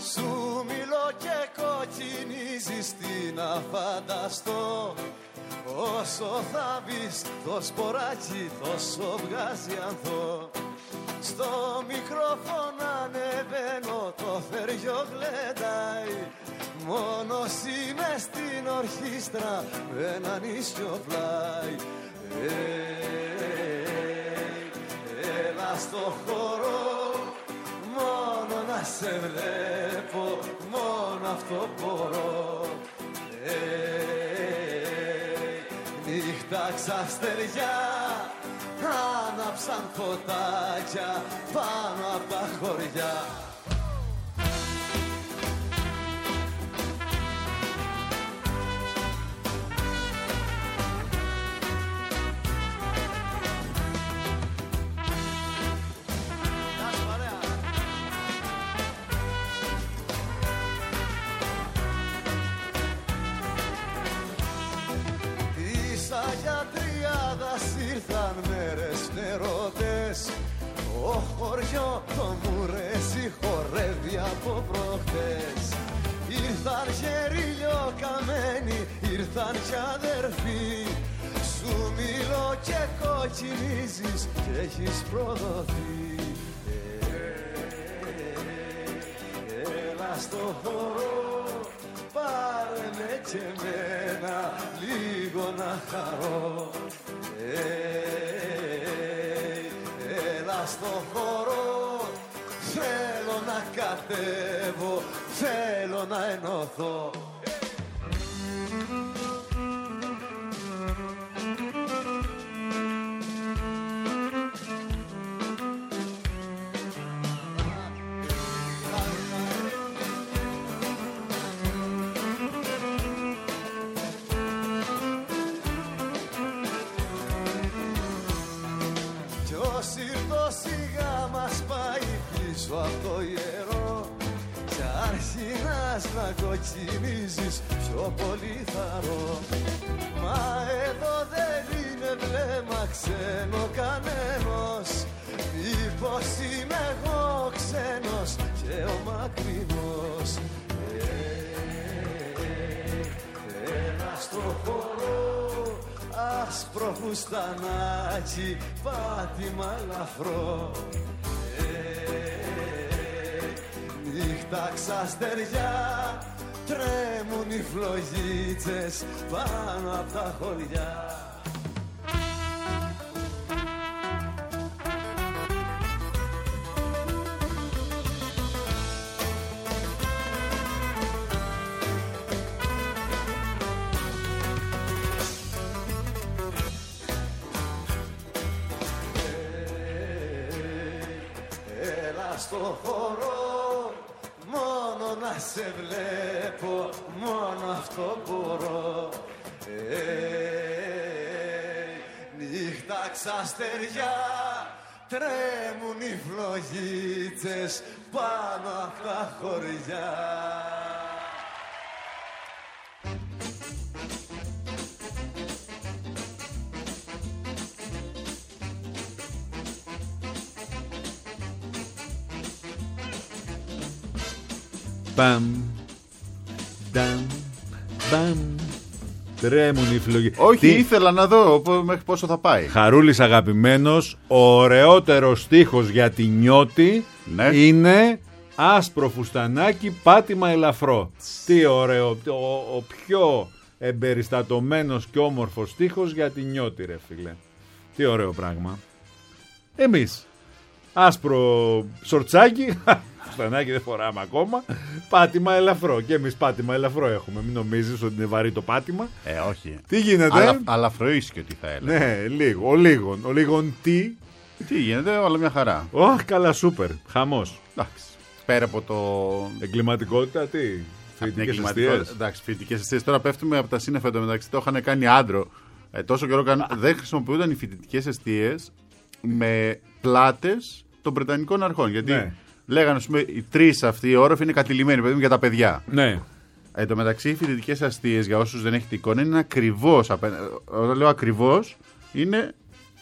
Σου μιλώ και κοκκινίζεις, τι να φανταστώ. Όσο θα μπεις το σποράκι τόσο βγάζει ανθό. Στο μικρόφωνο ανεβαίνω, το θέριο γλεντάει. Μόνος είμαι στην ορχήστρα με ένα νησιο πλάι. Έλα στο χώρο, μόνο να σε βλέπω, μόνο αυτό μπορώ. Νύχτα ξαστεριά, άναψαν φωτάκια πάνω απ' τα χωριά. Ήρθαν μέρες νερότες, ο χωριό το μουρέζι χορεύει από προχτές. Ήρθαν γερίλιο καμένοι, ήρθαν κι αδερφοί. Σου μιλώ και κοκκινίζεις και έχεις προδοθεί. Έλα στο χώρο, πάρε με και εμένα λίγο να χαρώ. Έλα στο χώρο, θέλω να κατέβω, θέλω να ενωθώ. Σιγά μας πάει πίσω από το ιερό κι αρχινάς να κοκκινίζεις πιο πολύ θαρώ. Μα εδώ δεν είναι βλέμμα ξένο κανένας, μήπως είμαι εγώ ξένος και ο μακρινός. Ένα στο χώρο, άσπρο φουστανάκι, πάτημα ελαφρό. Νύχτα ξαστεριά, τρέμουν οι φλογίτσες πάνω απ' τα χωριά. Στο χώρο, μόνο να σε βλέπω, μόνο αυτό μπορώ. Νύχτα ξαστεριά, τρέμουν οι φλογίτσες πάνω απ' τα χωριά. Μπαμ, νταμ, μπαμ. Τρέμουν οι φλογές. Όχι, ήθελα να δω μέχρι πόσο θα πάει. Χαρούλης αγαπημένος, ο ωραιότερος στίχος για τη νιώτη, ναι, είναι άσπρο φουστανάκι, πάτημα ελαφρό. Τι ωραίο, ο πιο εμπεριστατωμένος και όμορφος στίχος για τη νιώτη, ρε φίλε. Τι ωραίο πράγμα. Εμείς άσπρο σορτσάκι, φουστανάκι δεν φοράμε ακόμα, πάτημα ελαφρό. Και εμείς πάτημα ελαφρό έχουμε. Μην νομίζεις ότι είναι βαρύ το πάτημα. Όχι. Τι γίνεται? Αλαφρό ίσιο τι θα έλεγα. Ναι, λίγο. Ο λίγον τι. Τι γίνεται, όλα μια χαρά. Καλά, σούπερ. Χαμός. Εντάξει. Πέρα από το. Εγκληματικότητα, τι. Φοιτητικές αιστείες. Εντάξει, φοιτητικές αιστείες. Τώρα πέφτουμε από τα σύννεφα εντωμεταξύ. Το είχαν κάνει άντρο. Τόσο καιρό δεν χρησιμοποιούνταν οι φοιτητικές αιστείες με πλάτες των Βρετανικών αρχών. Γιατί λέγανε, ας πούμε, οι τρεις αυτοί οι όροφοι είναι κατηλημένοι, παιδί μου, για τα παιδιά. Ναι. Εν τω μεταξύ, οι φοιτητικές αιστείες, για όσους δεν έχετε εικόνα, είναι ακριβώς. Όταν λέω ακριβώς, είναι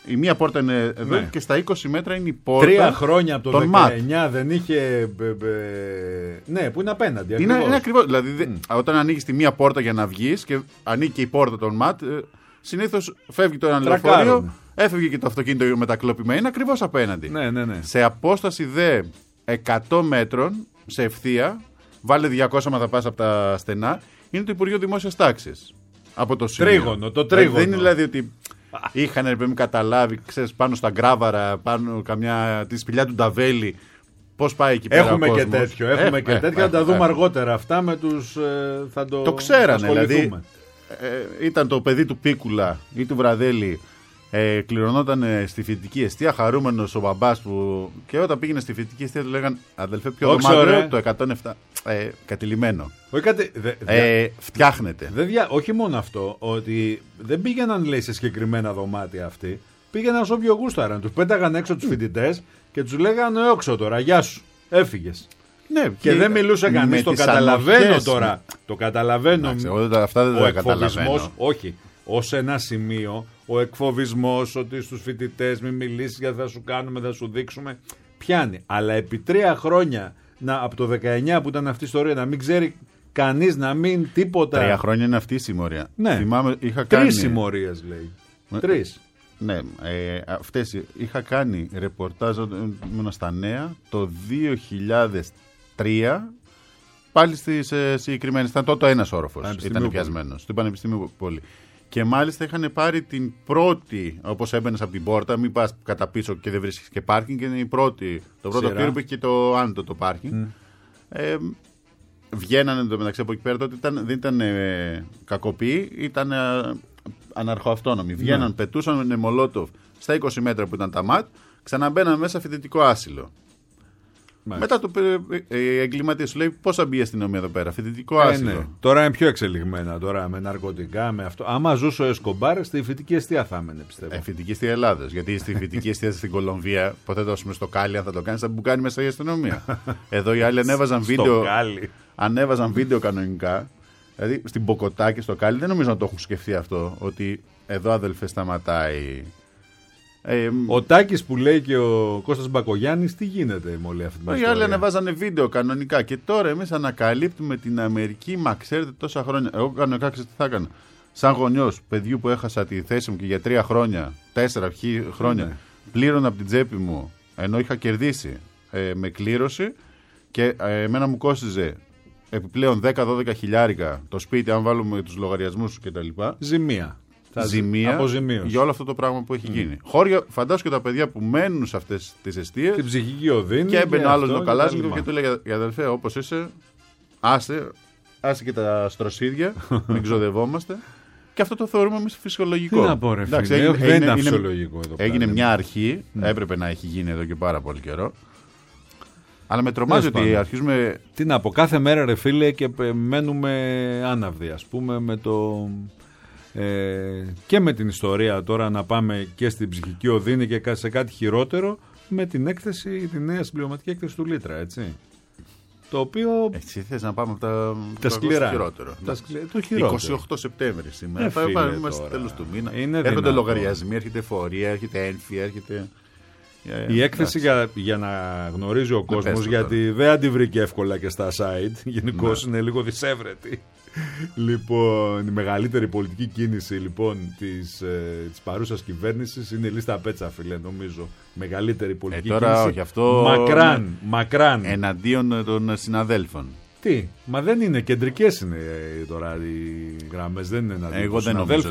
Η μία πόρτα είναι εδώ Ναι. και στα 20 μέτρα είναι η πόρτα. 3 χρόνια από το των 19 δεν είχε. Ναι, που είναι απέναντι. Είναι ακριβώς. ακριβώς. Δηλαδή, όταν ανοίγεις τη μία πόρτα για να βγεις και ανοίγει και η πόρτα των ΜΑΤ, συνήθως φεύγει το ένα Τρακάρουν. λεωφορείο, έφευγε και το αυτοκίνητο μετακλόπημα. Είναι ακριβώς απέναντι. Ναι. Σε απόσταση δε 100 μέτρων, σε ευθεία, βάλε 200 μα θα πας από τα στενά, είναι το Υπουργείο Δημόσιας Τάξης. Από το σημείο. Τρίγωνο, το τρίγωνο. Δεν είναι δηλαδή ότι είχαν καταλάβει, ξέρεις, πάνω στα γκράβαρα, πάνω τη σπηλιά του Νταβέλη, πώς πάει εκεί πέρα. Έχουμε ο και κόσμος. τέτοιο. Έχουμε και τέτοιο. Θα τα δούμε αργότερα αυτά με τους. Θα Το ξέρανε, δηλαδή. ασχοληθούμε. Ήταν το παιδί του Πίκουλα ή του Βραδέλη. Κληρονόταν στη φοιτητική εστία, χαρούμενος ο μπαμπάς που. Και όταν πήγαινε στη φοιτητική εστία του λέγαν αδελφέ, πιο δωμάτιο το 107. Κατηλημένο. Όχι κάτι. Φτιάχνεται. Όχι μόνο αυτό, ότι δεν πήγαιναν, λέει, σε συγκεκριμένα δωμάτια αυτοί. Πήγαιναν σε όποιο γούσταραν. Τους πέταγαν έξω τους φοιτητές και τους λέγανε όξο τώρα, γεια σου, έφυγες. Ναι, Και δεν μιλούσε κανείς. Το καταλαβαίνω τώρα. Το καταλαβαίνω. Αυτά δεν Ο τα καταλαβαίνω. εκφοβισμός, όχι. Ως ένα σημείο, ο εκφοβισμός ότι στους φοιτητές μην μιλήσεις γιατί θα σου κάνουμε, θα σου δείξουμε. Πιάνει. Αλλά επί 3 χρόνια, από το 19 που ήταν αυτή η ιστορία, να μην ξέρει κανείς, να μην τίποτα. 3 χρόνια είναι αυτή η συμμορία. Ναι. Θυμάμαι, είχα 3 κάνει. συμμορίες λέει. 3. Ναι, αυτές είχα κάνει ρεπορτάζ ήμουν στα Νέα το 2003. Πάλι στις συγκεκριμένες. Ήταν τότε ένας όροφος. Ήταν πιασμένος. Στο Πανεπιστήμιο Πόλη. Και μάλιστα είχαν πάρει την πρώτη, όπως έμπαινες από την πόρτα, μην πας κατά πίσω και δεν βρίσκεις και πάρκινγκ, και είναι η πρώτη, το πρώτο κτίριο που έχει και το άνετο το πάρκινγκ. Βγαίνανε εντωμεταξύ από εκεί πέρα, τότε δεν ήταν κακοποιοί, ήταν αναρχοαυτόνομοι. Βγαίναν, πετούσαν με μολότοφ στα 20 μέτρα που ήταν τα ΜΑΤ, ξαναμπαίναν μέσα φοιτητικό άσυλο. Μετά οι εγκληματίες σου λέει πώς θα μπει η αστυνομία εδώ πέρα, φοιτητικό άσυλο. Ναι. Τώρα είναι πιο εξελιγμένα τώρα με ναρκωτικά, με αυτό. Άμα ζούσε ο Εσκομπάρ, στη φοιτητική εστία θα έμενε, πιστεύω. Φοιτητική εστία Ελλάδας. Γιατί στη φοιτητική εστία στην Κολομβία, ποτέ δώσουμε στο Κάλι, αν θα το κάνει, θα μπουκάνει μέσα η αστυνομία. Εδώ οι άλλοι ανέβαζαν βίντεο κανονικά. Δηλαδή στην Μποκοτά και στο Κάλι δεν νομίζω να το έχουν σκεφτεί αυτό, ότι εδώ αδελφέ σταματάει. Ο Τάκης που λέει και ο Κώστας Μπακογιάννης, τι γίνεται με όλη αυτή την ιστορία. Οι άλλοι ανεβάζανε βίντεο κανονικά και τώρα εμείς ανακαλύπτουμε την Αμερική, μα ξέρετε τόσα χρόνια. Εγώ κανονικά ξέρω τι θα έκανα. Σαν γονιός παιδιού που έχασα τη θέση μου και για 3 χρόνια, 4 χρόνια, πλήρωνα από την τσέπη μου ενώ είχα κερδίσει με κλήρωση και εμένα μου κόστιζε επιπλέον 10-12 χιλιάρικα το σπίτι, αν βάλουμε τους λογαριασμούς κτλ. Ζημία. Αποζημίωση. Για όλο αυτό το πράγμα που έχει γίνει. Χώρια, φαντάσου και τα παιδιά που μένουν σε αυτές τις εστίες. Την ψυχική οδύνη. Και έμπαινε άλλο με το καλάσνικο και του λέει: αδελφέ, όπως είσαι, άσε και τα στροσίδια, μην ξοδευόμαστε. Και αυτό το θεωρούμε εμείς φυσιολογικό. Τι να πω, ρε φίλε, δεν είναι φυσιολογικό εδώ πέρα. Έγινε μια αρχή, έπρεπε να έχει γίνει εδώ και πάρα πολύ καιρό. Αλλά με τρομάζει ότι αρχίζουμε. Τι να πω, κάθε μέρα ρε φίλε και μένουμε άναυδοι, ας πούμε, με το. Και με την ιστορία τώρα να πάμε και στην ψυχική οδύνη και σε κάτι χειρότερο με την έκθεση, τη νέα συμπληρωματική έκθεση του Λίτρα, έτσι. Το οποίο. Έτσι θες να πάμε από τα σκληρά. Χειρότερο. Το χειρότερο. 28 Σεπτέμβρη σήμερα. Θα πάμε στο τέλος του μήνα. Έρχονται λογαριασμοί, έρχεται φορεία, έρχεται ένφια, έρχεται. Η έκθεση για να γνωρίζει ο κόσμος, γιατί δεν αντιβρήκε εύκολα και στα site. Γενικώς είναι λίγο δυσέβρετη. Λοιπόν, η μεγαλύτερη πολιτική κίνηση λοιπόν της παρούσας κυβέρνησης είναι η λίστα Πέτσα, φίλε, νομίζω. Μεγαλύτερη πολιτική κίνηση. Όχι, αυτό μακράν. Εναντίον των συναδέλφων. Τι, μα δεν είναι κεντρικές είναι τώρα οι γραμμές, δεν είναι εναντίον. Εγώ δεν νομίζω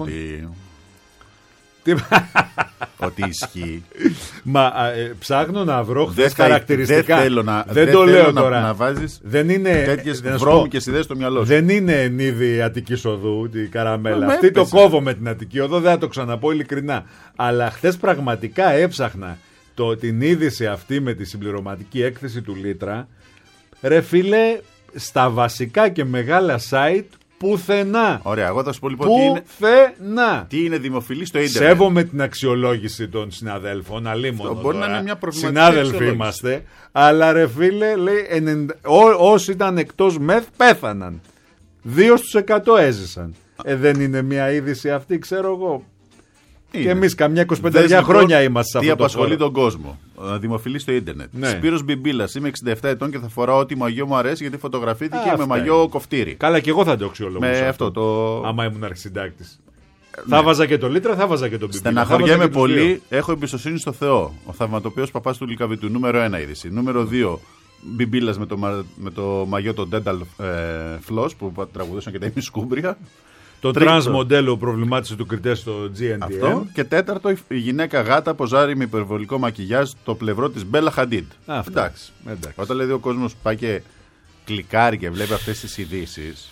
ότι ισχύει. Μα ψάχνω να βρω χθες χαρακτηριστικά. Δεν το λέω τώρα. Να βάζεις τέτοιες βρώμικες ιδέες στο μυαλό σου. Δεν είναι ενίδη Αττικής Οδού, τη καραμέλα. Αυτή το κόβω με την Αττική Οδό, δεν θα το ξαναπώ ειλικρινά. Αλλά χθες πραγματικά έψαχνα την είδηση αυτή με τη συμπληρωματική έκθεση του Λίτρα. Ρε φίλε, στα βασικά και μεγάλα site. Πουθενά. Ωραία, εγώ θα σου πω λοιπόν τι είναι δημοφιλή στο ίντερνετ. Σέβομαι την αξιολόγηση των συναδέλφων. Αλίμονο. Μπορεί να είναι μια προβληματική. Συνάδελφοι είμαστε. Αλλά ρε φίλε, λέει, όσοι ήταν εκτός ΜΕΘ πέθαναν. 2% έζησαν. Δεν είναι μια είδηση αυτή, ξέρω εγώ. Και εμείς καμιά 25 χρόνια είμαστε σε αυτό. Τι απασχολεί τον κόσμο. Δημοφιλή στο ίντερνετ. Ναι. Σπύρος Μπιμπίλας. Είμαι 67 ετών και θα φοράω ό,τι μαγιό μου αρέσει γιατί φωτογραφήθηκε με μαγιό κοφτήρι. Καλά, και εγώ θα το αξιολογούσα. Με αυτό το. Άμα ήμουν αρχισυντάκτης. Θα βάζα και το Λίτρα, θα βάζα και τον Μπιμπίλα. Στεναχωριέμαι πολύ. Έχω εμπιστοσύνη στο Θεό. Ο θαυματοποιός παπάς του Λυκαβητού. Νούμερο 1 είδηση. Νούμερο 2. Μπιμπίλας με το μαγιό το Dental Floss που τραγουδούσαν και τα ημισκούμπρια. Το τρανς μοντέλο προβλημάτισε του κριτές στο GNTM. Αυτό. Και τέταρτο, η γυναίκα γάτα ποζάρει με υπερβολικό μακιγιάζ το πλευρό της Μπέλα Χαντίντ. Εντάξει. Όταν δηλαδή ο κόσμος πάει και κλικάρει και βλέπει αυτές τις ειδήσεις.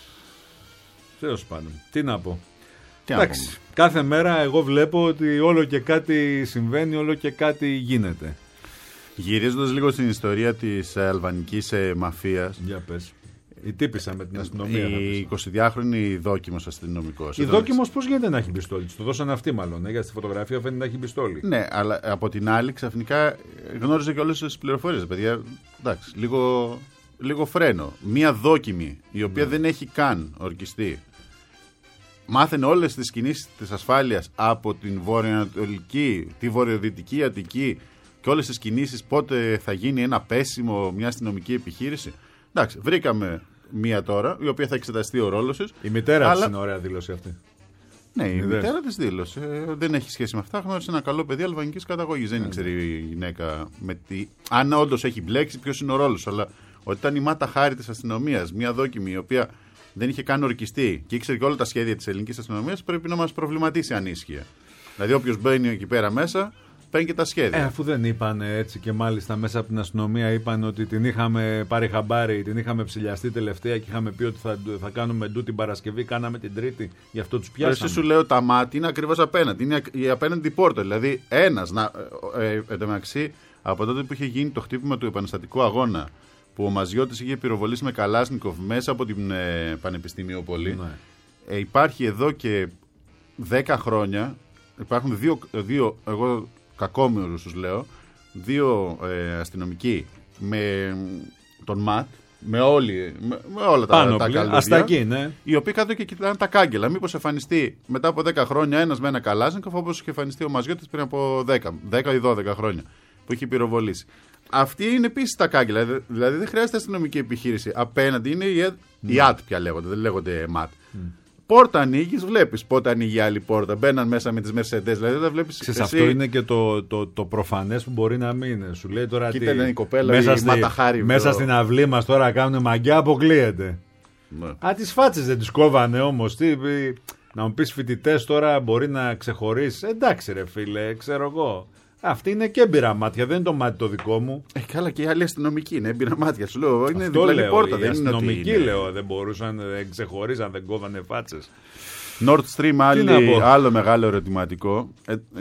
Τέλος πάντων. Τι να πω. Εντάξει. Κάθε μέρα εγώ βλέπω ότι όλο και κάτι συμβαίνει, όλο και κάτι γίνεται. Γυρίζοντας λίγο στην ιστορία της αλβανικής μαφίας. Για πες. Η τύπησα με την αστυνομία. Η 22χρονη δόκιμος αστυνομικός. Η δόκιμος πώς γίνεται να έχει πιστόλι? Το δώσαν αυτή μάλλον. Γιατί στη φωτογραφία φαίνεται να έχει πιστόλι. Ναι, αλλά από την άλλη ξαφνικά γνώριζε και όλες τις πληροφορίες. Παιδιά, εντάξει, λίγο φρένο. Μία δόκιμη η οποία δεν έχει καν ορκιστεί. Μάθαινε όλες τις κινήσεις της ασφάλειας από την βορειοανατολική, τη βορειοδυτική Αττική και όλες τις κινήσεις πότε θα γίνει ένα πέσιμο, μια αστυνομική επιχείρηση. Εντάξει, βρήκαμε μία τώρα, η οποία θα εξεταστεί ο ρόλος της. Η μητέρα της είναι ωραία δήλωση αυτή. Ναι, η μητέρα της δήλωσε. Δεν έχει σχέση με αυτά. Γνώρισε ένα καλό παιδί αλβανικής καταγωγής. Δεν ήξερε η γυναίκα αν όντως έχει μπλέξει, ποιος είναι ο ρόλος. Αλλά ότι ήταν η Μάτα Χάρη της αστυνομίας, μία δόκιμη, η οποία δεν είχε καν ορκιστεί και ήξερε και όλα τα σχέδια της ελληνικής αστυνομίας, πρέπει να μας προβληματίσει αν ίσχυε. Δηλαδή, όποιος μπαίνει εκεί πέρα μέσα, παίρνει και τα σχέδια. Αφού δεν είπαν έτσι και μάλιστα μέσα από την αστυνομία είπαν ότι την είχαμε πάρει χαμπάρι, την είχαμε ψηλιαστεί τελευταία και είχαμε πει ότι θα κάνουμε ντου την Παρασκευή, κάναμε την Τρίτη, γι' αυτό τους πιάσαμε. Εσύ σου λέω τα μάτια είναι ακριβώς απέναντι, είναι η απέναντι πόρτα. Δηλαδή, ένας, εν τω μεταξύ, από τότε που είχε γίνει το χτύπημα του επαναστατικού αγώνα, που ο Μαζιώτης είχε πυροβολήσει με Καλάσνικοφ μέσα από την Πανεπιστημιούπολη, υπάρχει εδώ και 10 χρόνια, υπάρχουν δύο εγώ κακόμοιρους τους λέω, δύο αστυνομικοί με τον ΜΑΤ, με όλα τα καλούδια, ναι. Οι οποίοι κάτω και κοιτάνε τα κάγκελα. Μήπως εμφανιστεί μετά από 10 χρόνια ένας με ένα Καλάσνικοφ, όπως είχε εμφανιστεί ο Μαζιώτης πριν από 10 ή 12 χρόνια που είχε πυροβολήσει. Αυτή είναι επίσης τα κάγκελα. Δηλαδή δεν χρειάζεται αστυνομική επιχείρηση. Απέναντι είναι οι ΑΤ πια λέγονται, δεν λέγονται ΜΑΤ. Πόρτα ανοίγεις, βλέπεις πότε ανοίγει άλλη πόρτα. Μπαίναν μέσα με τις Mercedes. Δηλαδή δεν βλέπεις. Ξέρεις, αυτό είναι και το προφανές που μπορεί να μην είναι. Σου λέει τώρα κοίτα, είναι η κοπέλα, μέσα στην αυλή μας τώρα κάνουν μαγκιά, αποκλείεται. Ναι. Τις φάτσες δεν τις κόβανε όμως. Να μου πεις φοιτητές τώρα μπορεί να ξεχωρίσει. Εντάξει ρε φίλε, ξέρω εγώ. Αυτή είναι και έμπειρα μάτια, δεν είναι το μάτι το δικό μου. Καλά, και οι άλλοι αστυνομικοί είναι έμπειρα μάτια. Σου λέω, είναι αυτό διπλανή πόρτα. Οι αστυνομικοί λέω, δεν μπορούσαν, δεν ξεχωρίζαν, δεν κόβανε φάτσες. Nord Stream, άλλο μεγάλο ερωτηματικό.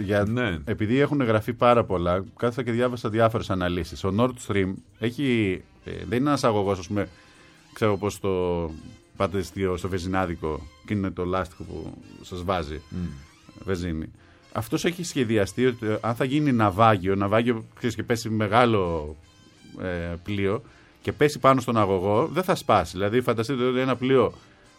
Επειδή έχουν γραφεί πάρα πολλά, κάθισα και διάβασα διάφορες αναλύσεις. Ο Nord Stream δεν είναι ένας αγωγός, ας πούμε, ξέρω πώς το πάτε στο βεζινάδικο και είναι το λάστιχο που σας βάζει βεζίνη. Αυτός έχει σχεδιαστεί ότι αν θα γίνει ναυάγιο ξέρεις, και πέσει μεγάλο πλοίο και πέσει πάνω στον αγωγό, δεν θα σπάσει. Δηλαδή φανταστείτε ότι ένα πλοίο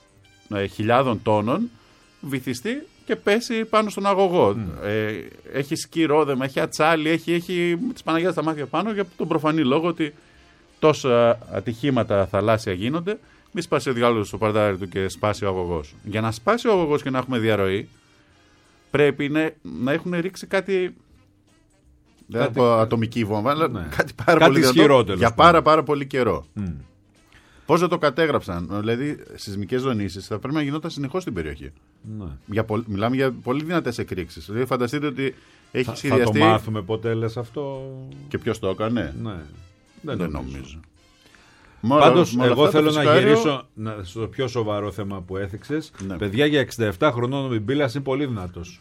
χιλιάδων τόνων βυθιστεί και πέσει πάνω στον αγωγό. Έχει σκυρόδεμα, έχει ατσάλι, έχει τις Παναγιάς στα μάτια πάνω για τον προφανή λόγο ότι τόσα ατυχήματα θαλάσσια γίνονται, μη σπάσει ο διάλογος στο παρτάρι του και σπάσει ο αγωγός. Για να σπάσει ο αγωγός και να έχουμε διαρροή, πρέπει να έχουν ρίξει κάτι. Δεν θα πω ατομική βόμβα, αλλά κάτι πάρα πολύ ισχυρότερο για πάρα πολύ καιρό. Πώς δεν το κατέγραψαν? Δηλαδή, σεισμικές δονήσεις θα πρέπει να γινόταν συνεχώς στην περιοχή. Μιλάμε για πολύ δυνατές εκρήξεις. Δηλαδή, φανταστείτε ότι έχει σχεδιαστεί. Θα το μάθουμε ποτέ, λες αυτό. Και ποιος το έκανε? Ναι. Δεν νομίζω. Πάντως, εγώ θέλω να γυρίσω στο πιο σοβαρό θέμα που έθιξες. Ναι. Παιδιά, για 67 χρονών ο Μπιμπίλας είναι πολύ δυνατός.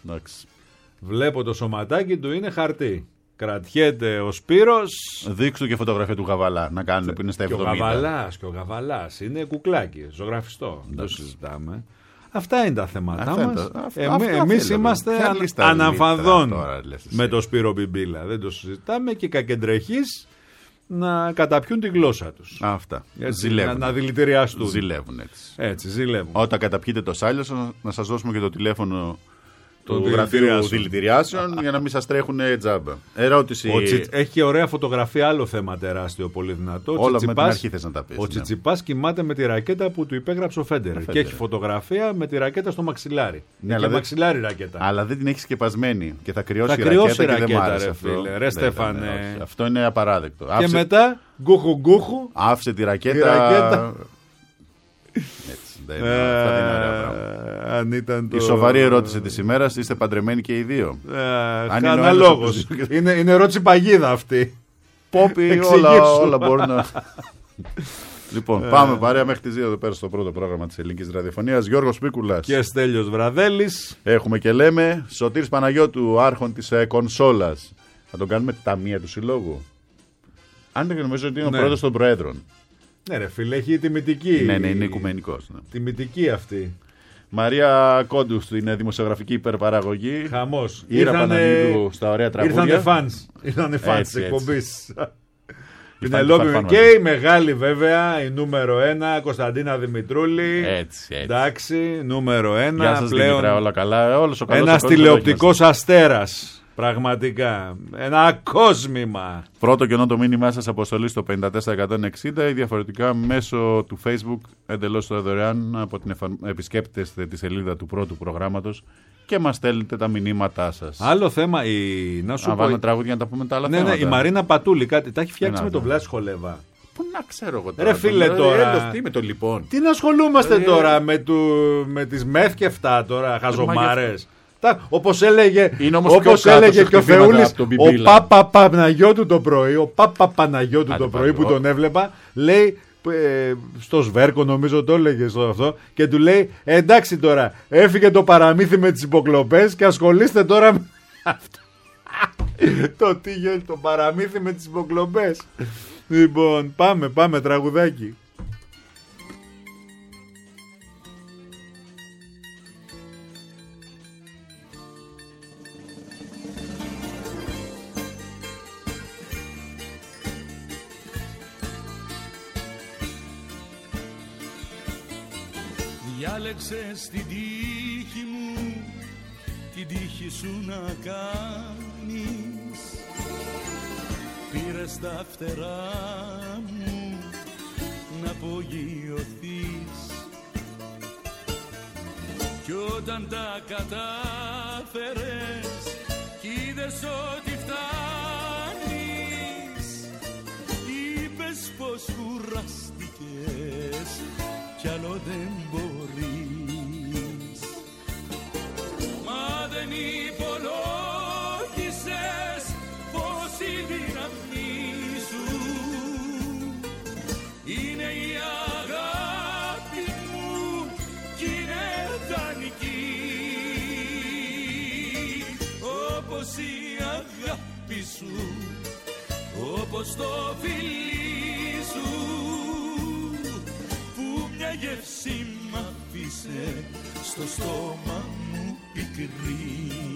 Βλέπω το σωματάκι του, είναι χαρτί. Κρατιέται ο Σπύρος. Δείξου και φωτογραφία του Γαβαλά να κάνουν που είναι στα 70. Και ο Γαβαλάς είναι κουκλάκι, ζωγραφιστό. Δεν το συζητάμε. Αυτά είναι τα θέματα μας. Εμείς είμαστε αναφαδόν με το Σπύρο Μπιμπίλα. Δεν το συζητάμε και οι κακεντρεχείς να καταπιούν τη γλώσσα τους. Αυτά. Να δηλητηριαστούν. Ζηλεύουν έτσι. Ζηλεύουν. Όταν καταπιείτε το σάλιο, να σας δώσουμε και το τηλέφωνο του γραφείου δηλητηριάσεων για να μην σας τρέχουν τζάμπα. Ερώτηση. Έχει ωραία φωτογραφία, άλλο θέμα τεράστιο, πολύ δυνατό. Όλα με την αρχή θες να τα πεις. Ο Τσιτσιπάς κοιμάται με τη ρακέτα που του υπέγραψε ο Φέντερ. Και έχει φωτογραφία με τη ρακέτα στο μαξιλάρι. Ναι, και μαξιλάρι ρακέτα. Αλλά δεν την έχει σκεπασμένη και θα κρυώσει η ρακέτα και δεν μ' άρεσε αυτό. Ρε Στέφανε. Αυτό είναι απαράδεκτο. Και μετά γκουχου. Άφησε τη ρακέτα. Έτσι, δεν είναι ωραία πράγματα. Αν ήταν η σοβαρή ερώτηση της ημέρας, είστε παντρεμένοι και οι δύο? Αναλόγως. Είναι ερώτηση παγίδα αυτή. Πόπι, όλα μπορούν να... Λοιπόν, πάμε παρέα μέχρι τις 2 εδώ πέρα στο πρώτο πρόγραμμα της ελληνικής ραδιοφωνίας. Γιώργος Πίκουλας και Στέλιος Βραδέλης. Έχουμε και λέμε Σωτήρης Παναγιώτου, άρχον της κονσόλας. Θα τον κάνουμε ταμεία του συλλόγου. Αν δεν νομίζω ότι είναι ο πρόεδρος των Προέδρων. Ναι, ρε φίλε, έχει τιμητική. Ναι, είναι οικουμενικός. Ναι. Τιμητική αυτή. Μαρία Κόντου είναι δημοσιογραφική υπερπαραγωγή. Χαμός. Ήρα Παναγιώτου στα ωραία τραγούδια. Ήρθανε φανς της εκπομπής. Και η μεγάλη βέβαια, η νούμερο 1, Κωνσταντίνα Δημητρούλη. Έτσι. Εντάξει, νούμερο 1. Γεια σας Δημήτρα, όλα καλά. Ένας τηλεοπτικός αστέρας. Πραγματικά. Ένα κόσμημα. Πρώτο κενό το μήνυμά σας αποστολή στο 54160 ή διαφορετικά μέσω του Facebook εντελώς δωρεάν από την επισκέπτεστε τη σελίδα του πρώτου προγράμματος και μας στέλνετε τα μηνύματά σας. Άλλο θέμα, να σου πω. Βάλουμε τραγούδια να τα πούμε τα άλλα θέματα. Ναι, η Μαρίνα Πατούλη κάτι τα έχει φτιάξει με τον Βλάση Σχολέβα. Πού να ξέρω εγώ τώρα. Ρε φίλε τώρα. Τι με το λοιπόν. Τι να ασχολούμαστε τώρα με τις μεθ και αυτά τώρα, χαζομάρες. Όπως έλεγε και ο Θεούλης, ο Πάπα Παναγιώτου το πρωί, που τον έβλεπα, λέει στο Σβέρκο, νομίζω το έλεγε στο αυτό, και του λέει εντάξει τώρα, έφυγε το παραμύθι με τις υποκλοπές και ασχολείστε τώρα με αυτό. Το τι γίνεται το παραμύθι με τις υποκλοπές. Λοιπόν, πάμε τραγουδάκι. Διάλεξες την τύχη μου, την τύχη σου να κάνεις. Πήρες τα φτερά μου να απογειωθείς. Κι όταν τα κατάφερες κι είδες ότι φτάνεις, είπες πως κουράστηκες κι άλλο δεν μπορείς. Μα δεν υπολόγισες πως η δύναμή σου είναι η αγάπη μου κι είναι δανεική. Όπως η αγάπη σου, όπως το φιλί σου, μια γεύση μ' αφήσε στο στόμα μου πικρή.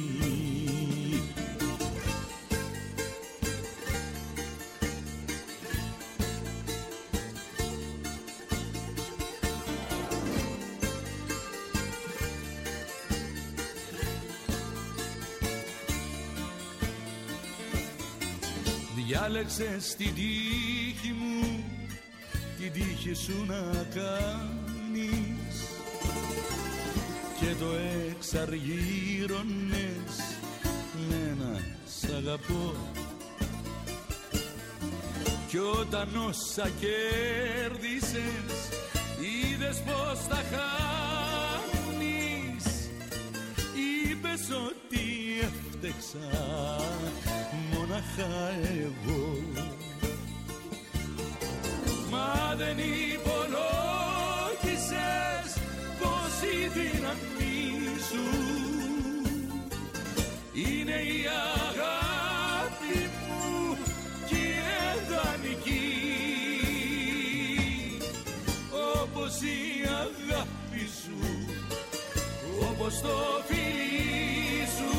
Διάλεξες την τύχη μου, την τύχη σου να κάνεις και το εξαργύρωνες με ένα σ' αγαπώ. Κι όταν όσα κέρδισες είδες πως τα χάνεις, είπες ότι έφτεξα μόναχα εγώ. Μα δεν υπολόγισες πως η δύναμή σου είναι η αγάπη μου κι είναι δανεική. Όπως η αγάπη σου, όπως το φιλί σου,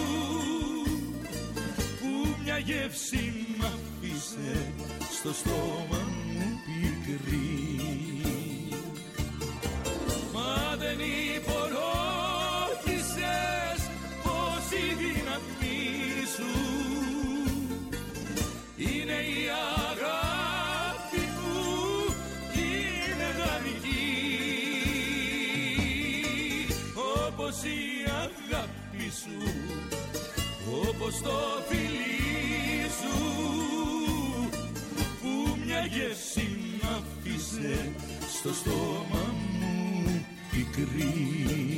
που μια γεύση μ' αφήσε στο στόμα μου πικρή. Μα δεν υπολόγισες πως στο φιλί σου που μια γεύση μ' άφησε στο στόμα μου πικρή.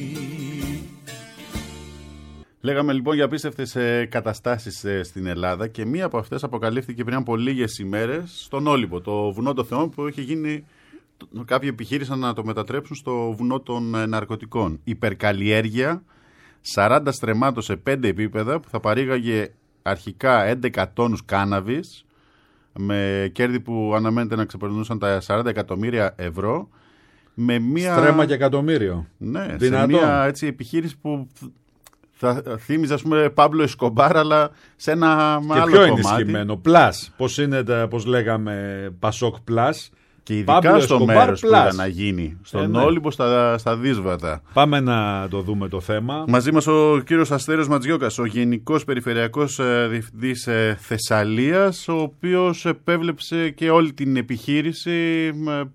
Λέγαμε λοιπόν για απίστευτες καταστάσεις στην Ελλάδα και μία από αυτές αποκαλύφθηκε πριν από λίγες ημέρες στον Όλυμπο, το βουνό των Θεών, που είχε γίνει, κάποιοι επιχείρησαν να το μετατρέψουν στο βουνό των ναρκωτικών. Υπερκαλλιέργεια 40 στρεμμάτων σε 5 επίπεδα που θα παρήγαγε αρχικά 11 τόνους κάναβης με κέρδη που αναμένεται να ξεπερνούσαν τα 40 εκατομμύρια ευρώ. Με μία... Στρέμμα και εκατομμύριο. Ναι, δυνατόν. σε μία έτσι, επιχείρηση που θα θύμιζε, ας πούμε, Παύλο Εσκομπάρ, αλλά σε ένα άλλο κομμάτι. Και πιο ενισχυμένο. Πλάς. Πώς είναι, πώς λέγαμε, Πασόκ Πλάς. Και ειδικά στο μέρος που ήταν να γίνει. Στον Όλυμπο, στα Δύσβατα. Πάμε να το δούμε το θέμα. Μαζί μας ο κύριος Αστέριος Ματζιόκας, ο Γενικός Περιφερειακός Διευθυντής Θεσσαλίας, ο οποίος επέβλεψε και όλη την επιχείρηση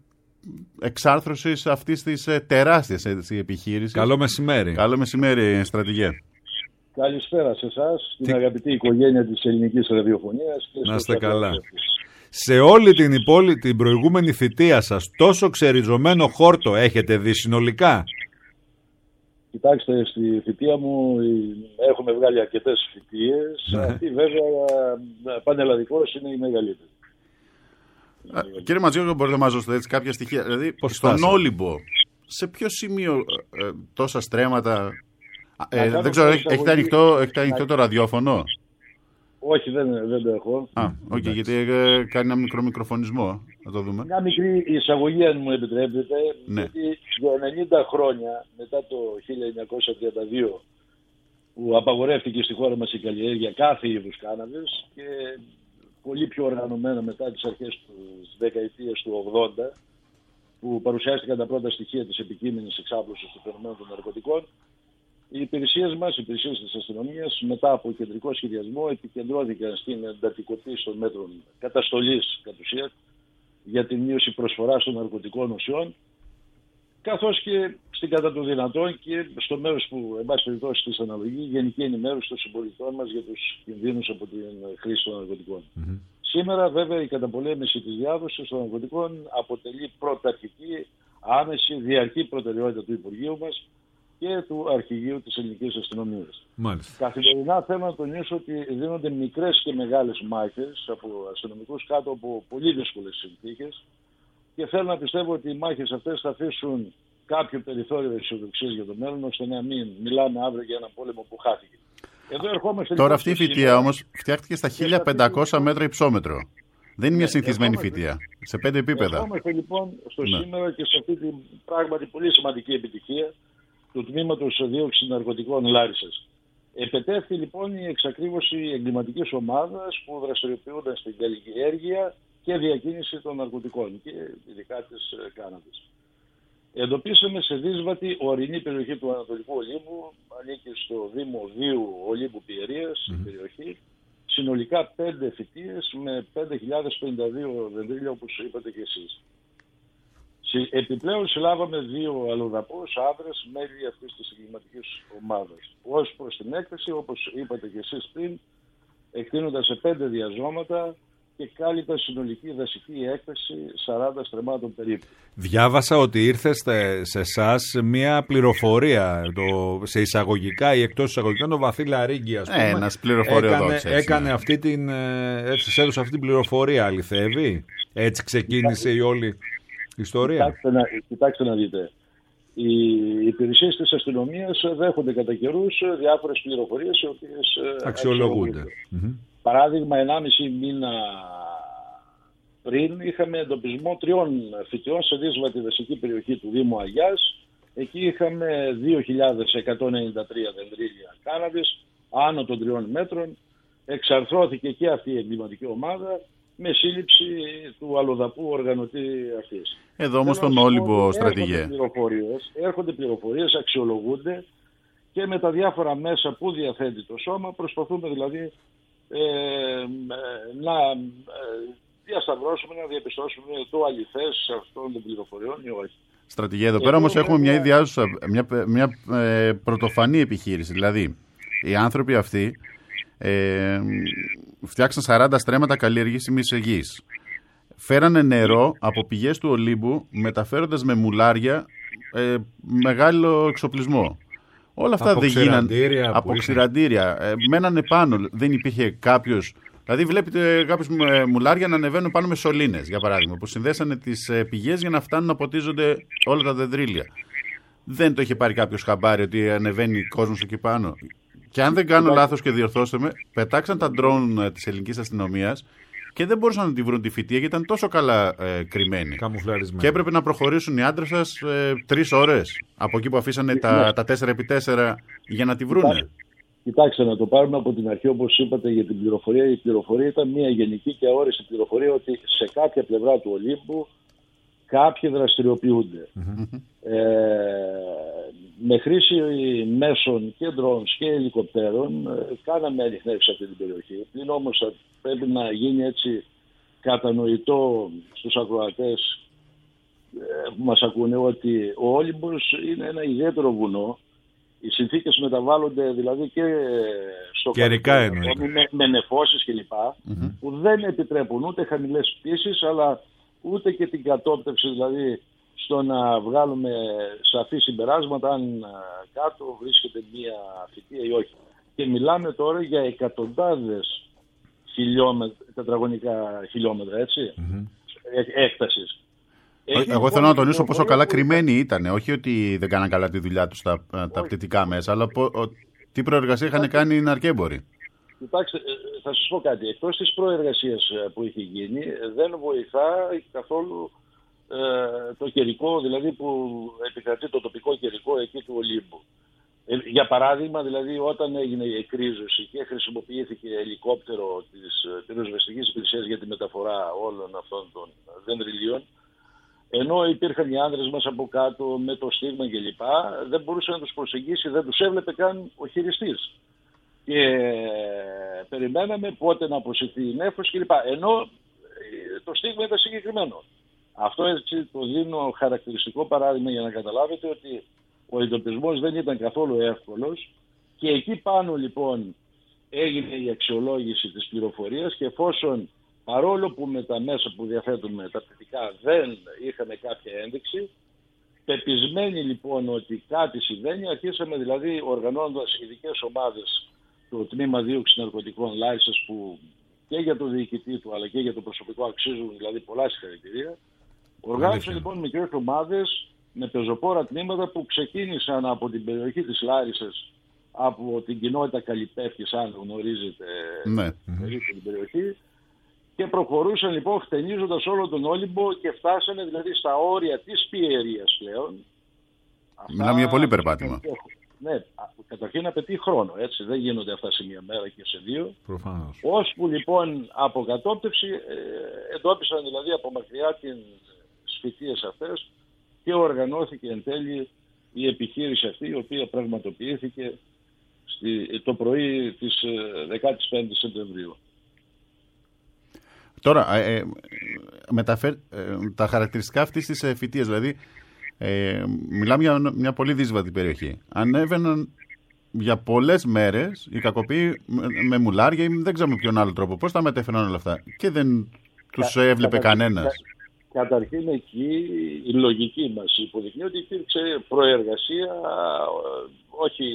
εξάρθρωσης αυτής της τεράστιας επιχείρησης. Καλό μεσημέρι. Καλό μεσημέρι, στρατηγέ. Καλησπέρα σε εσάς, την αγαπητή οικογένεια της ελληνικής ραδιοφωνίας. Να είστε καλά. Σε όλη την προηγούμενη θητεία σας, τόσο ξεριζωμένο χόρτο έχετε δει συνολικά? Κοιτάξτε, στη θητεία μου έχουμε βγάλει αρκετές θητείες. Αυτή βέβαια πανελλαδικώς είναι η μεγαλύτερη. Κύριε Ματζιόκα, μπορείτε να μας δώσετε έτσι κάποια στοιχεία? Δηλαδή, στον Όλυμπο, σε ποιο σημείο τόσα στρέμματα? Δεν ξέρω, έχετε ανοιχτό το ραδιόφωνο? Όχι, δεν το έχω. Okay, γιατί κάνει ένα μικρό μικροφωνισμό. Να το δούμε. Μια μικρή εισαγωγή, αν μου επιτρέπετε. Ναι. Γιατί για 90 χρόνια μετά το 1932 που απαγορεύτηκε στη χώρα μας η καλλιέργεια κάθε είδους κάναβης και πολύ πιο οργανωμένα μετά τις αρχές της δεκαετίας του 80 που παρουσιάστηκαν τα πρώτα στοιχεία της επικείμενης εξάπλωσης του φαινομένου των ναρκωτικών, οι υπηρεσίες μας, οι υπηρεσίες της αστυνομίας, μετά από κεντρικό σχεδιασμό, επικεντρώθηκαν στην εντατικοποίηση των μέτρων καταστολής κατ' ουσία για την μείωση προσφοράς των ναρκωτικών ουσιών, καθώς και στην κατά του δυνατόν και στο μέρος που, εν πάση περιπτώσει, της αναλογεί, γενική ενημέρωση των συμπολιτών μας για τους κινδύνους από την χρήση των ναρκωτικών. Σήμερα, βέβαια, η καταπολέμηση της διάδοσης των ναρκωτικών αποτελεί πρωταρχική, άμεση, διαρκή προτεραιότητα του Υπουργείου μας και του Αρχηγείου της Ελληνικής Αστυνομίας. Καθημερινά θέλω να τονίσω ότι δίνονται μικρές και μεγάλες μάχες από αστυνομικούς κάτω από πολύ δύσκολες συνθήκες και θέλω να πιστεύω ότι οι μάχες αυτές θα αφήσουν κάποιο περιθώριο αισιοδοξίας για το μέλλον, ώστε να μην μιλάμε αύριο για ένα πόλεμο που χάθηκε. Εδώ ερχόμαστε. Τώρα αυτή η φοιτεία όμως φτιάχτηκε στα 1500 μέτρα υψόμετρο. Δεν είναι μια συνηθισμένη φοιτεία. Σε 5 επίπεδα. Ερχόμαστε λοιπόν στο σήμερα και σε αυτή την πράγματι πολύ σημαντική επιτυχία του Τμήματος Δίωξης Ναρκωτικών Λάρισσας. Επετέφθη λοιπόν η εξακρίβωση εγκληματικής ομάδας που δραστηριοποιούνταν στην καλλιέργεια και διακίνηση των ναρκωτικών και ειδικά της κάναβης. Εντοπίσαμε σε δύσβατη ορεινή περιοχή του Ανατολικού Ολύμπου, ανήκει στο Δήμο Δίου Ολύμπου Πιερίας, η περιοχή, συνολικά 5 φοιτίες με 5.052 δεντρίλια, όπως είπατε και εσείς. Επιπλέον συλλάβαμε 2 αλλοδαπούς άντρες μέλη αυτής της εγκληματικής ομάδας. Ως προς την έκθεση, όπως είπατε και εσείς πριν, εκτείνοντας σε 5 διαζώματα και κάλυπτα συνολική δασική έκθεση 40 στρεμμάτων περίπου. Διάβασα ότι ήρθε σε εσάς μια πληροφορία, σε εισαγωγικά ή εκτός εισαγωγικών, ο Βαθύλα Λαρίγκη, ας πούμε. Ένας πληροφοριοδότης. Έκανε αυτή την, έτσι έδωσε αυτή την πληροφορία, αληθεύει? Έτσι ξεκίνησε η όλη ιστορία. Κοιτάξτε να δείτε. Οι υπηρεσίες της αστυνομίας δέχονται κατά καιρούς διάφορες πληροφορίες οι οποίες αξιολογούνται. Παράδειγμα, 1,5 μήνα πριν είχαμε εντοπισμό 3 φοιτιών σε δύσβατη δασική περιοχή του Δήμου Αγιάς. Εκεί είχαμε 2.193 δεντρίλια κάναβης, άνω των 3 μέτρων. Εξαρθρώθηκε και αυτή η εγκληματική ομάδα με σύλληψη του αλλοδαπού οργανωτή αυτής. Εδώ όμως τον Όλυμπο, στρατηγέ. Έρχονται πληροφορίες, αξιολογούνται και με τα διάφορα μέσα που διαθέτει το σώμα προσπαθούμε δηλαδή να διασταυρώσουμε, να διαπιστώσουμε το αληθές αυτών των πληροφοριών ή όχι. Στρατηγέ, εδώ πέρα όμως έχουμε μια ιδιάζουσα, μια πρωτοφανή επιχείρηση. Δηλαδή, οι άνθρωποι αυτοί φτιάξαν 40 στρέμματα καλλιεργήσιμης γης. Φέρανε νερό από πηγές του Ολύμπου, μεταφέροντας με μουλάρια μεγάλο εξοπλισμό. Όλα αυτά δεν γίνανε. Από ξηραντήρια. Μένανε πάνω. Δεν υπήρχε κάποιος. Δηλαδή, βλέπετε κάποιους μουλάρια να ανεβαίνουν πάνω με σωλήνες, για παράδειγμα, που συνδέσανε τις πηγές για να φτάνουν να ποτίζονται όλα τα δεντρίλια. Δεν το είχε πάρει κάποιος χαμπάρι ότι ανεβαίνει κόσμος εκεί πάνω. Και αν δεν κάνω λάθος και διορθώστε με, πετάξαν τα ντρόουν της ελληνικής αστυνομίας και δεν μπορούσαν να τη βρουν τη φυτεία γιατί ήταν τόσο καλά κρυμμένη. Και έπρεπε να προχωρήσουν οι άντρες σας 3 ώρες από εκεί που αφήσανε τα 4x4 για να τη βρούνε. Κοιτάξτε, να το πάρουμε από την αρχή, όπως είπατε για την πληροφορία. Η πληροφορία ήταν μια γενική και αόριστη πληροφορία ότι σε κάποια πλευρά του Ολύμπου κάποιοι δραστηριοποιούνται. Με χρήση μέσων και drones και ελικοπτέρων κάναμε ανιχνεύσεις σε αυτή την περιοχή. Πλην όμως πρέπει να γίνει έτσι κατανοητό στους ακροατές που μας ακούνε ότι ο Όλυμπος είναι ένα ιδιαίτερο βουνό. Οι συνθήκες μεταβάλλονται δηλαδή και στο καιρικά με νεφώσεις κλπ. Που δεν επιτρέπουν ούτε χαμηλές πτήσεις αλλά ούτε και την κατόπτευση, δηλαδή στο να βγάλουμε σαφή συμπεράσματα αν κάτω βρίσκεται μία φυτεία ή όχι. Και μιλάμε τώρα για εκατοντάδες τετραγωνικά χιλιόμετρα, έτσι, έκτασης. Εγώ θέλω να τονίσω πόσο καλά κρυμμένοι ήταν. Όχι ότι δεν κάναν καλά τη δουλειά τους τα πτυτικά μέσα, αλλά τι προεργασία είχαν κάνει οι ναρκέμποροι. Κοιτάξτε, θα σας πω κάτι. Εκτός της προεργασίας που είχε γίνει, δεν βοηθά καθόλου το καιρικό, δηλαδή που επικρατεί το τοπικό καιρικό εκεί του Ολύμπου. Για παράδειγμα, δηλαδή όταν έγινε η εκρίζωση και χρησιμοποιήθηκε ελικόπτερο της πυροσβεστικής υπηρεσίας για τη μεταφορά όλων αυτών των δεντριλίων, ενώ υπήρχαν οι άνδρες μας από κάτω με το στίγμα κλπ, δεν μπορούσε να τους προσεγγίσει, δεν τους έβλεπε καν ο χειριστής. Και περιμέναμε πότε να αποσυρθεί η νέφος κλπ. Ενώ το στίγμα ήταν συγκεκριμένο. Αυτό έτσι το δίνω χαρακτηριστικό παράδειγμα για να καταλάβετε ότι ο εντοπισμός δεν ήταν καθόλου εύκολος και εκεί πάνω λοιπόν έγινε η αξιολόγηση της πληροφορίας και εφόσον παρόλο που με τα μέσα που διαθέτουμε τα πτυτικά δεν είχαμε κάποια ένδειξη, πεπισμένοι λοιπόν ότι κάτι συμβαίνει, αρχίσαμε δηλαδή οργανώνοντας ειδικές ομάδες το τμήμα δίωξη ναρκωτικών Λάρισας που και για το διοικητή του αλλά και για το προσωπικό αξίζουν δηλαδή πολλά συγχαρητήρια. Οργάνωσαν λοιπόν μικρές ομάδες με πεζοπόρα τμήματα που ξεκίνησαν από την περιοχή της Λάρισας, από την κοινότητα Καλυπέφτης, αν γνωρίζετε την περιοχή, και προχωρούσαν λοιπόν χτενίζοντας όλο τον Όλυμπο και φτάσανε δηλαδή στα όρια της Πιερίας πλέον. Μιλάμε για πολύ περπάτημα. Ναι, καταρχήν απαιτεί χρόνο, έτσι, δεν γίνονται αυτά σε μία μέρα και σε δύο. Προφανώς. Ώσπου λοιπόν από κατόπτευση εντόπισαν δηλαδή από μακριά τις φυτείες αυτές και οργανώθηκε εν τέλει η επιχείρηση αυτή η οποία πραγματοποιήθηκε το πρωί της 15ης Σεπτεμβρίου. Τώρα, τα χαρακτηριστικά αυτής της φυτείας, δηλαδή μιλάμε για μια πολύ δύσβατη περιοχή. Ανέβαιναν για πολλές μέρες οι κακοποιοί με μουλάρια ή δεν ξέρω με ποιον άλλο τρόπο. Πώς τα μετέφεραν όλα αυτά και δεν τους έβλεπε κανένας. Καταρχήν εκεί η λογική μας υποδεικνύει ότι υπήρξε προεργασία όχι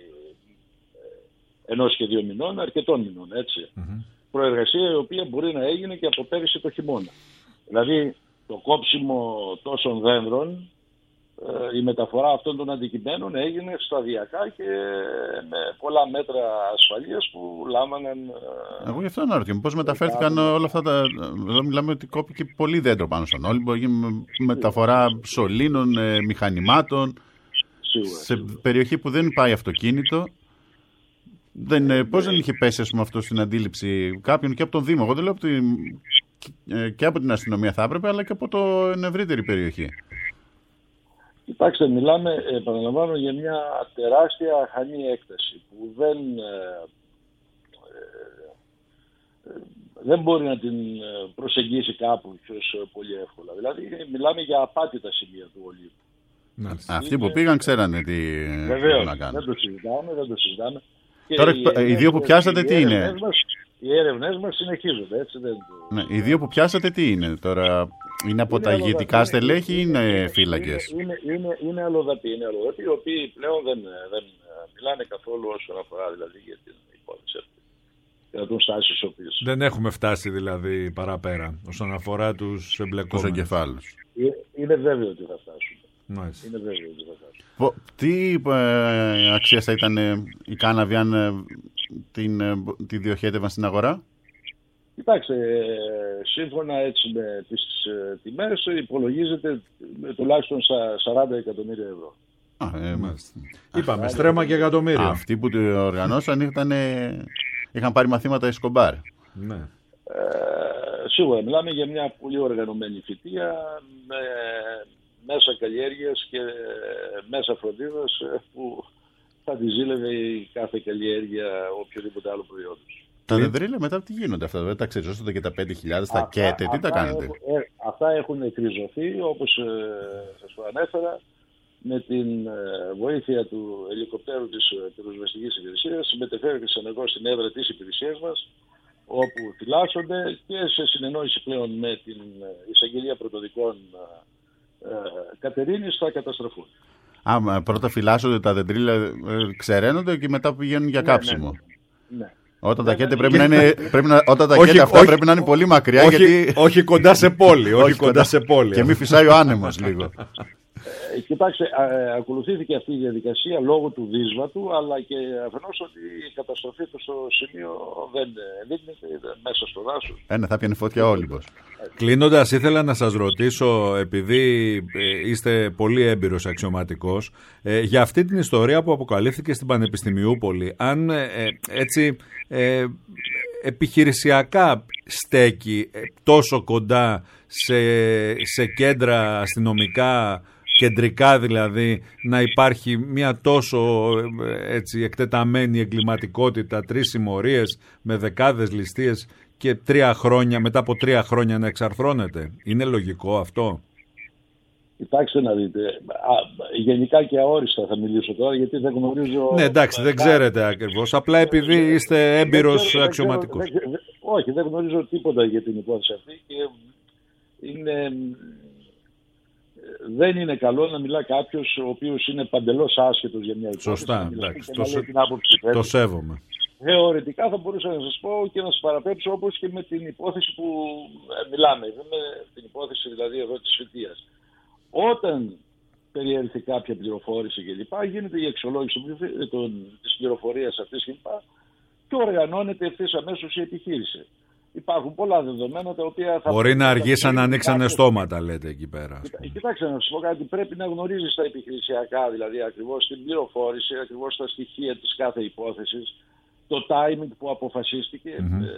1 και 2 μηνών, αρκετών μηνών, έτσι. Προεργασία η οποία μπορεί να έγινε και από πέρυσι το χειμώνα. Δηλαδή το κόψιμο τόσων δένδρων, η μεταφορά αυτών των αντικειμένων έγινε σταδιακά και με πολλά μέτρα ασφαλείας που λάμβαναν. Εγώ γι' αυτό αναρωτιέμαι πώς μεταφέρθηκαν όλα αυτά τα. Εδώ μιλάμε ότι κόπηκε πολύ δέντρο πάνω στον Όλυμπο, έγινε μεταφορά σωλήνων, μηχανημάτων. Σίγουρα. Σε περιοχή που δεν πάει αυτοκίνητο. Πώς δεν είχε πέσει ας πούμε, αυτό στην αντίληψη κάποιον και από τον Δήμο? Εγώ δεν λέω και από την αστυνομία θα έπρεπε, αλλά και από την ευρύτερη περιοχή. Κοιτάξτε, μιλάμε, επαναλαμβάνω, για μια τεράστια αχανή έκταση που δεν μπορεί να την προσεγγίσει κάποιος πολύ εύκολα. Δηλαδή, μιλάμε για απάτητα σημεία του Ολύμπου. Αυτοί που πήγαν ξέρανε τι βεβαίως, να κάνουν. Δεν το συζητάμε. Τώρα οι δύο που πιάσατε τι είναι? Οι έρευνές μας συνεχίζονται, έτσι δεν... Ναι, οι δύο που πιάσατε τι είναι τώρα? Είναι από τα ηγετικά στελέχη ή είναι φύλακες? Είναι αλλοδαποί, οι οποίοι πλέον δεν μιλάνε καθόλου όσον αφορά δηλαδή για την υπόθεση αυτή. Κρατούν στάσεις οποίες... Δεν έχουμε φτάσει δηλαδή παραπέρα όσον αφορά τους εμπλεκόμενους. Τους εγκεφάλους. Είναι βέβαιο ότι θα φτάσουμε. Nice. Είναι βέβαιο ότι θα φτάσουμε. Τι αξία θα ήταν η κάναβη αν τη διοχέτευαν στην αγορά? Κοιτάξτε, σύμφωνα έτσι με τις τιμές υπολογίζεται τουλάχιστον στα 40 εκατομμύρια ευρώ. Είπαμε στρέμμα και εκατομμύρια. Αυτοί που το οργανώσαν είχαν πάρει μαθήματα Εσκομπάρ. Ναι. Σίγουρα μιλάμε για μια πολύ οργανωμένη φυτεία με μέσα καλλιέργειας και μέσα φροντίδας που θα τη ζήλευε η κάθε καλλιέργεια οποιοδήποτε άλλο προϊόντος. Τα δεντρίλια μετά τι γίνονται αυτά? Δεν τα ξεζώσετε και τα 5.000, τα καίτε, τι τα κάνετε? Αυτά έχουν εκριζωθεί όπως σας το ανέφερα με την βοήθεια του ελικοπτέρου της πυροσβεστικής υπηρεσίας. Συμμετεφέρεται ενεργώς στην έδρα της υπηρεσίας μας όπου φυλάσσονται και σε συνεννόηση πλέον με την εισαγγελία πρωτοδικών Κατερίνης θα καταστραφούν. Πρώτα φυλάσσονται τα δεντρίλια, ξεραίνονται και μετά πηγαίνουν για κάψιμο. Ναι. Όταν τα καίτε πρέπει να είναι πολύ μακριά. Όχι κοντά σε πόλη. Όχι κοντά σε πόλη. Και μην φυσάει ο άνεμος λίγο. Κοιτάξτε, ακολουθήθηκε αυτή η διαδικασία λόγω του δύσβατου, αλλά και αφενός ότι η καταστροφή του στο σημείο δεν δείχνεται μέσα στο δάσος. Θα πιάνει φωτιά ο Όλυμπος. Κλείνοντας, ήθελα να σας ρωτήσω, επειδή είστε πολύ έμπειρος αξιωματικός, για αυτή την ιστορία που αποκαλύφθηκε στην Πανεπιστημιούπολη, αν έτσι επιχειρησιακά στέκει τόσο κοντά σε κέντρα αστυνομικά, κεντρικά δηλαδή, να υπάρχει μια τόσο έτσι εκτεταμένη εγκληματικότητα, 3 συμμορίες με δεκάδες ληστείες και 3 χρόνια, μετά από 3 χρόνια να εξαρθρώνεται? Είναι λογικό αυτό? Κοιτάξτε να δείτε, γενικά και αόριστα θα μιλήσω τώρα γιατί δεν γνωρίζω... Ναι, εντάξει, δεν ξέρετε ακριβώς, απλά επειδή είστε έμπειρος αξιωματικός. Όχι, δεν γνωρίζω τίποτα για την υπόθεση αυτή και δεν είναι καλό να μιλά κάποιος ο οποίος είναι παντελώς άσχετος για μια υπόθεση. Σωστά, εντάξει, το το σέβομαι. Θεωρητικά θα μπορούσα να σας πω και να σας παραπέμψω όπως και με την υπόθεση που μιλάμε, με την υπόθεση δηλαδή εδώ της φυτείας. Όταν περιέλθει κάποια πληροφόρηση κλπ. Γίνεται η αξιολόγηση της πληροφορίας αυτής κλπ. Και οργανώνεται ευθύς αμέσως η επιχείρηση. Υπάρχουν πολλά δεδομένα τα οποία θα... Μπορεί να αργήσαν να ανοίξανε στόματα, λέτε εκεί πέρα. Κοιτάξτε να σας πω κάτι, πρέπει να γνωρίζεις τα επιχειρησιακά, δηλαδή ακριβώς την πληροφόρηση, ακριβώς τα στοιχεία της κάθε υπόθεσης, το timing που αποφασίστηκε.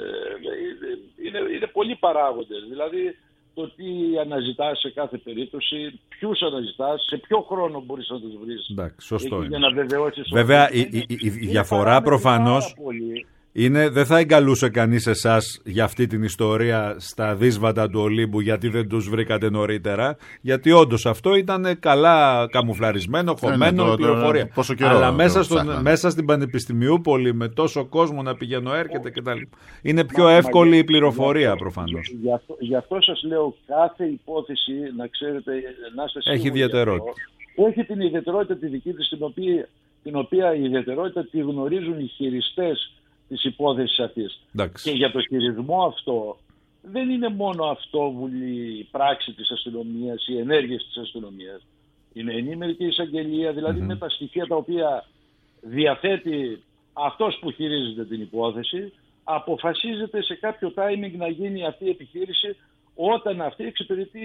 Είναι πολλοί παράγοντες, δηλαδή το τι αναζητάς σε κάθε περίπτωση, ποιους αναζητάς, σε ποιο χρόνο μπορείς να τους βρεις. Εντάξει, σωστό για να βεβαιώσεις. Βέβαια η διαφορά προφανώς είναι, δεν θα εγκαλούσε κανείς εσάς για αυτή την ιστορία στα δύσβατα του Ολύμπου γιατί δεν τους βρήκατε νωρίτερα, γιατί όντως αυτό ήταν καλά καμουφλαρισμένο, χωμένο, πληροφορία. Αλλά μέσα στην Πανεπιστημιούπολη με τόσο κόσμο να πηγαίνω έρχεται κτλ. Είναι πιο εύκολη η πληροφορία προφανώς. Γι' αυτό σας λέω κάθε υπόθεση να ξέρετε, να είστε σίγουροι. Έχει ιδιαιτερότητα. Έχει την ιδιαιτερότητα τη δική της, την οποία η ιδιαιτερότητα τη γνωρίζουν οι χειριστές της υπόθεσης αυτής. Εντάξει. Και για το χειρισμό αυτό δεν είναι μόνο αυτόβουλη πράξη της αστυνομίας, οι ενέργειες της αστυνομίας. Είναι ενήμερη και η εισαγγελία, δηλαδή με τα στοιχεία τα οποία διαθέτει αυτός που χειρίζεται την υπόθεση, αποφασίζεται σε κάποιο timing να γίνει αυτή η επιχείρηση όταν αυτή εξυπηρετεί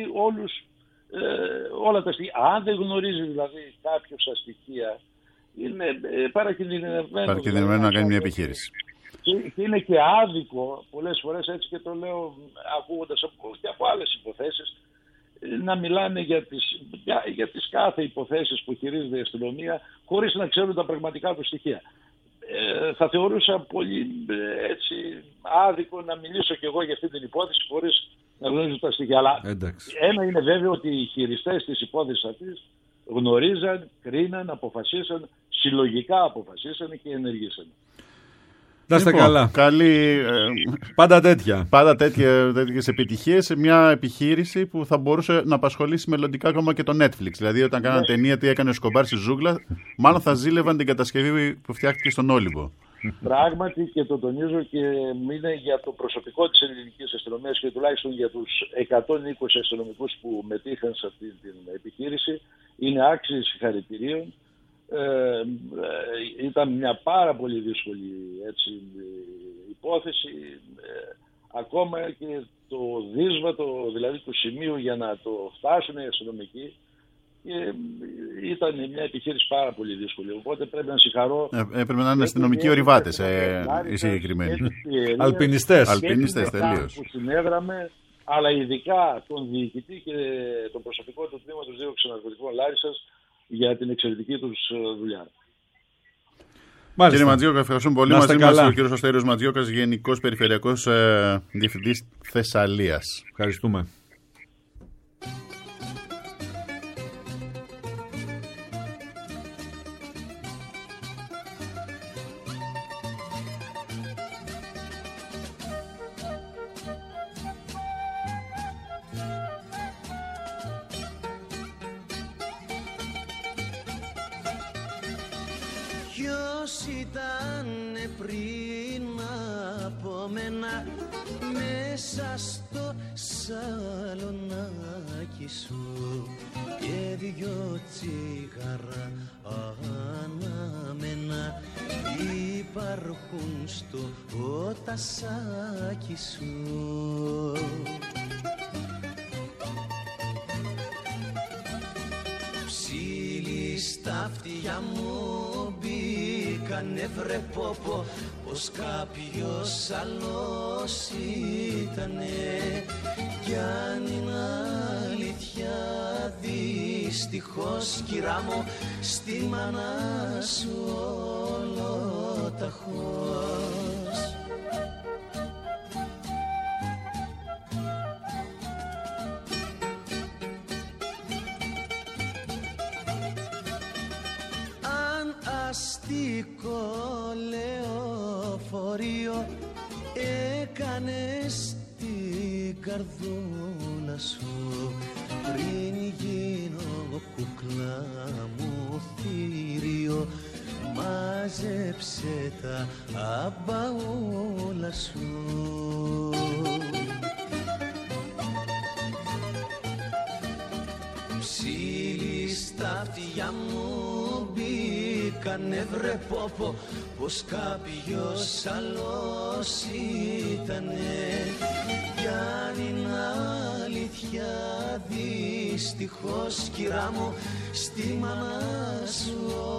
όλα τα στοιχεία. Αν δεν γνωρίζει δηλαδή κάποιος τα στοιχεία, είναι παρακινδυνευμένο να κάνει μια επιχείρηση. Και είναι και άδικο πολλές φορές, έτσι και το λέω ακούγοντας και από άλλες υποθέσεις, να μιλάνε για τις κάθε υποθέσεις που χειρίζεται η αστυνομία χωρίς να ξέρουν τα πραγματικά του στοιχεία. Θα θεωρούσα πολύ έτσι άδικο να μιλήσω κι εγώ για αυτή την υπόθεση χωρίς να γνωρίζω τα στοιχεία. Αλλά ένα είναι βέβαιο ότι οι χειριστές της υπόθεσης αυτής γνωρίζαν, κρίναν, αποφασίσαν, συλλογικά αποφασίσαν και ενεργήσαν. Να είστε καλά. Πάντα τέτοια. Πάντα τέτοιες επιτυχίες σε μια επιχείρηση που θα μπορούσε να απασχολήσει μελλοντικά ακόμα και το Netflix. Δηλαδή, όταν κάνανε ταινία τι έκανε ο Σκομπάρ στη ζούγκλα, μάλλον θα ζήλευαν την κατασκευή που φτιάχτηκε στον Όλυμπο. Πράγματι, και το τονίζω, και είναι για το προσωπικό της ελληνικής αστυνομίας και τουλάχιστον για τους 120 αστυνομικούς που μετήχαν σε αυτή την επιχείρηση, είναι άξιοι συγχαρητηρίων. Ήταν μια πάρα πολύ δύσκολη υπόθεση, ακόμα και το δύσβατο δηλαδή του σημείου για να το φτάσουν οι αστυνομικοί, ήταν μια επιχείρηση πάρα πολύ δύσκολη, οπότε πρέπει να συγχαρώ. Έπρεπε να είναι αστυνομικοί ορειβάτες οι συγκεκριμένοι. Αλπινιστές τελείως. Που συνέδραμε, αλλά ειδικά τον διοικητή και τον προσωπικό του τμήματος δίωξης ναρκωτικών Λάρισσας για την εξαιρετική τους δουλειά. Μάλιστα. Κύριε Ματζιόκα, ευχαριστούμε πολύ. Μαζί μας ο κύριος Αστέριος Ματζιόκας, Γενικός Περιφερειακός Διευθυντής Θεσσαλίας. Ευχαριστούμε. Ποιος ήτανε πριν από μένα μέσα στο σαλονάκι σου και δυο τσιγάρα αναμένα υπάρχουν στο τασάκι σου. Ψήλοι στα αυτιά μου μπήκανε βρε πόπο, πως κάποιος άλλος ήτανε. Κι αν είναι αλήθεια δυστυχώς κυρά μου, στη μάνα σου ολοταχώς. Αστικό λεωφορείο έκανες την καρδούλα σου, πριν γίνω κουκλά μου θηρίο, μάζεψε τα αμπαούλα σου. Ψήλοι στα αυτιά μου μπήκανε βρε πόπο, πως κάποιος άλλος ήτανε. Κι αν είναι αλήθεια δυστυχώς κυρά μου, στη μάνα σου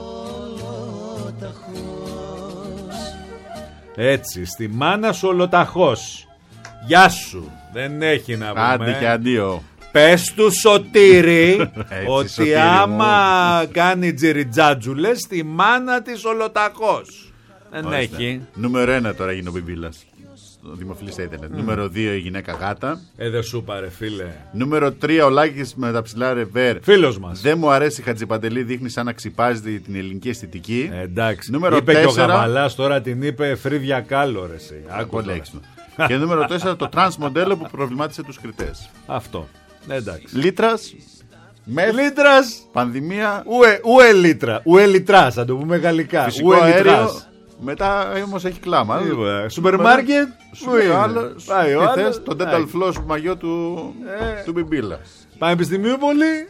ολοταχώς. Έτσι, στη μάνα σου ολοταχώς. Γεια σου, δεν έχει να πούμε. Άντε και αντίο. Πες του Σωτήρη ότι Σωτήρη άμα κάνει τζιριτζάτζουλες, στη μάνα της ολοταχώς. Δεν έχει. Νούμερο 1 τώρα γίνει ο Μπιμπίλας. Δημοφιλής στα ίντερνετ. Νούμερο 2 η γυναίκα γάτα. Δεν σου πάρε φίλε. Νούμερο 3 ο Λάκης με τα ψηλά ρεβέρ. Φίλος μας. Δεν μου αρέσει η Χατζηπαντελή, δείχνει σαν να ξυπάζει την ελληνική αισθητική. Εντάξει. Νούμερο είπε 4. και ο Γαβαλάς τώρα την είπε φρύδια κάλο ρε εσύ. Και νούμερο 4 το τρανς μοντέλο που προβλημάτισε τους κριτές. Αυτό. Εντάξει. Λίτρας. Λίτρας. Πανδημία. Ουε λίτρα. Ουε λιτράς, θα το πούμε γαλλικά. Φυσικό αέριο. Μετά όμως έχει κλάμα. Σούπερ μάρκετ. Πάει ο άλλος. Το dental floss μαγιό του Μπιμπίλα. Πανεπιστημίουπολη.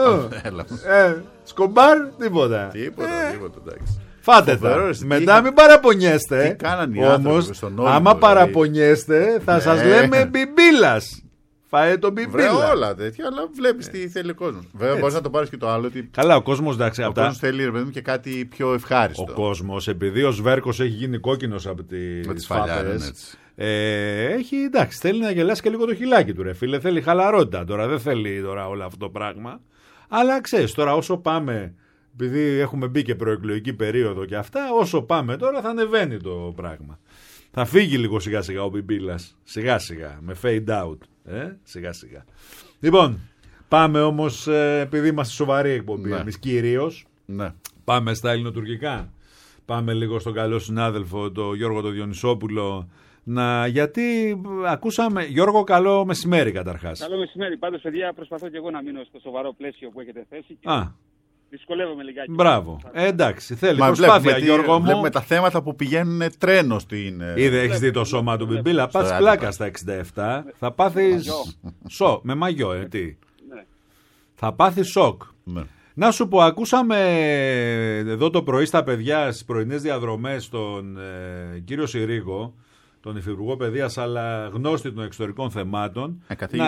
Σκομπάρ. Τίποτα. Τίποτα, εντάξει. Φάτε τα. Μετά μην παραπονιέστε. Όμως, άμα παραπονιέστε, θα σας λέμε Μπιμπίλας. Φάε τον Μπιμπίλα. Βρε όλα τέτοια, αλλά βλέπεις τι θέλει ο κόσμος. Βέβαια, μπορείς να το πάρεις και το άλλο. Καλά, ο κόσμος εντάξει. Ο κόσμος θέλει ρε παιδί και κάτι πιο ευχάριστο. Ο κόσμος, επειδή ο Σβέρκος έχει γίνει κόκκινος από τις φάπερες. Έχει, εντάξει, θέλει να γελάσει και λίγο το χιλάκι του, ρε φίλε. Θέλει χαλαρότητα τώρα. Δεν θέλει τώρα όλο αυτό το πράγμα. Αλλά ξέρεις, τώρα όσο πάμε. Επειδή έχουμε μπει και προεκλογική περίοδο και αυτά, όσο πάμε τώρα θα ανεβαίνει το πράγμα. Θα φύγει λίγο σιγά σιγά ο Μπιμπίλας. Σιγά σιγά, με fade out. Σιγά σιγά. Λοιπόν, πάμε όμως, επειδή είμαστε σοβαρή εκπομπή, εμείς κυρίως, πάμε στα ελληνοτουρκικά. Πάμε λίγο στον καλό συνάδελφο, τον Γιώργο τον Διονυσόπουλο. Γιατί ακούσαμε. Γιώργο, καλό μεσημέρι καταρχάς. Καλό μεσημέρι. Πάντως, παιδιά, προσπαθώ και εγώ να μείνω στο σοβαρό πλαίσιο που έχετε θέσει. Δυσκολεύομαι λιγάκι. Μπράβο. Εντάξει, θέλει προσπάθεια, Γιώργο μου. Βλέπουμε τα θέματα που πηγαίνουν τρένο στην. Έχεις δει το σώμα του Μπιμπίλα. Πας πλάκα στα 67. Θα πάθεις. Με μαγιό, τι. Ναι. Θα πάθεις σοκ. Ναι. Να σου πω, ακούσαμε εδώ το πρωί στα παιδιά στις πρωινές διαδρομές τον κύριο Συρίγο, τον Υφυπουργό Παιδείας, αλλά γνώστη των εξωτερικών θεμάτων,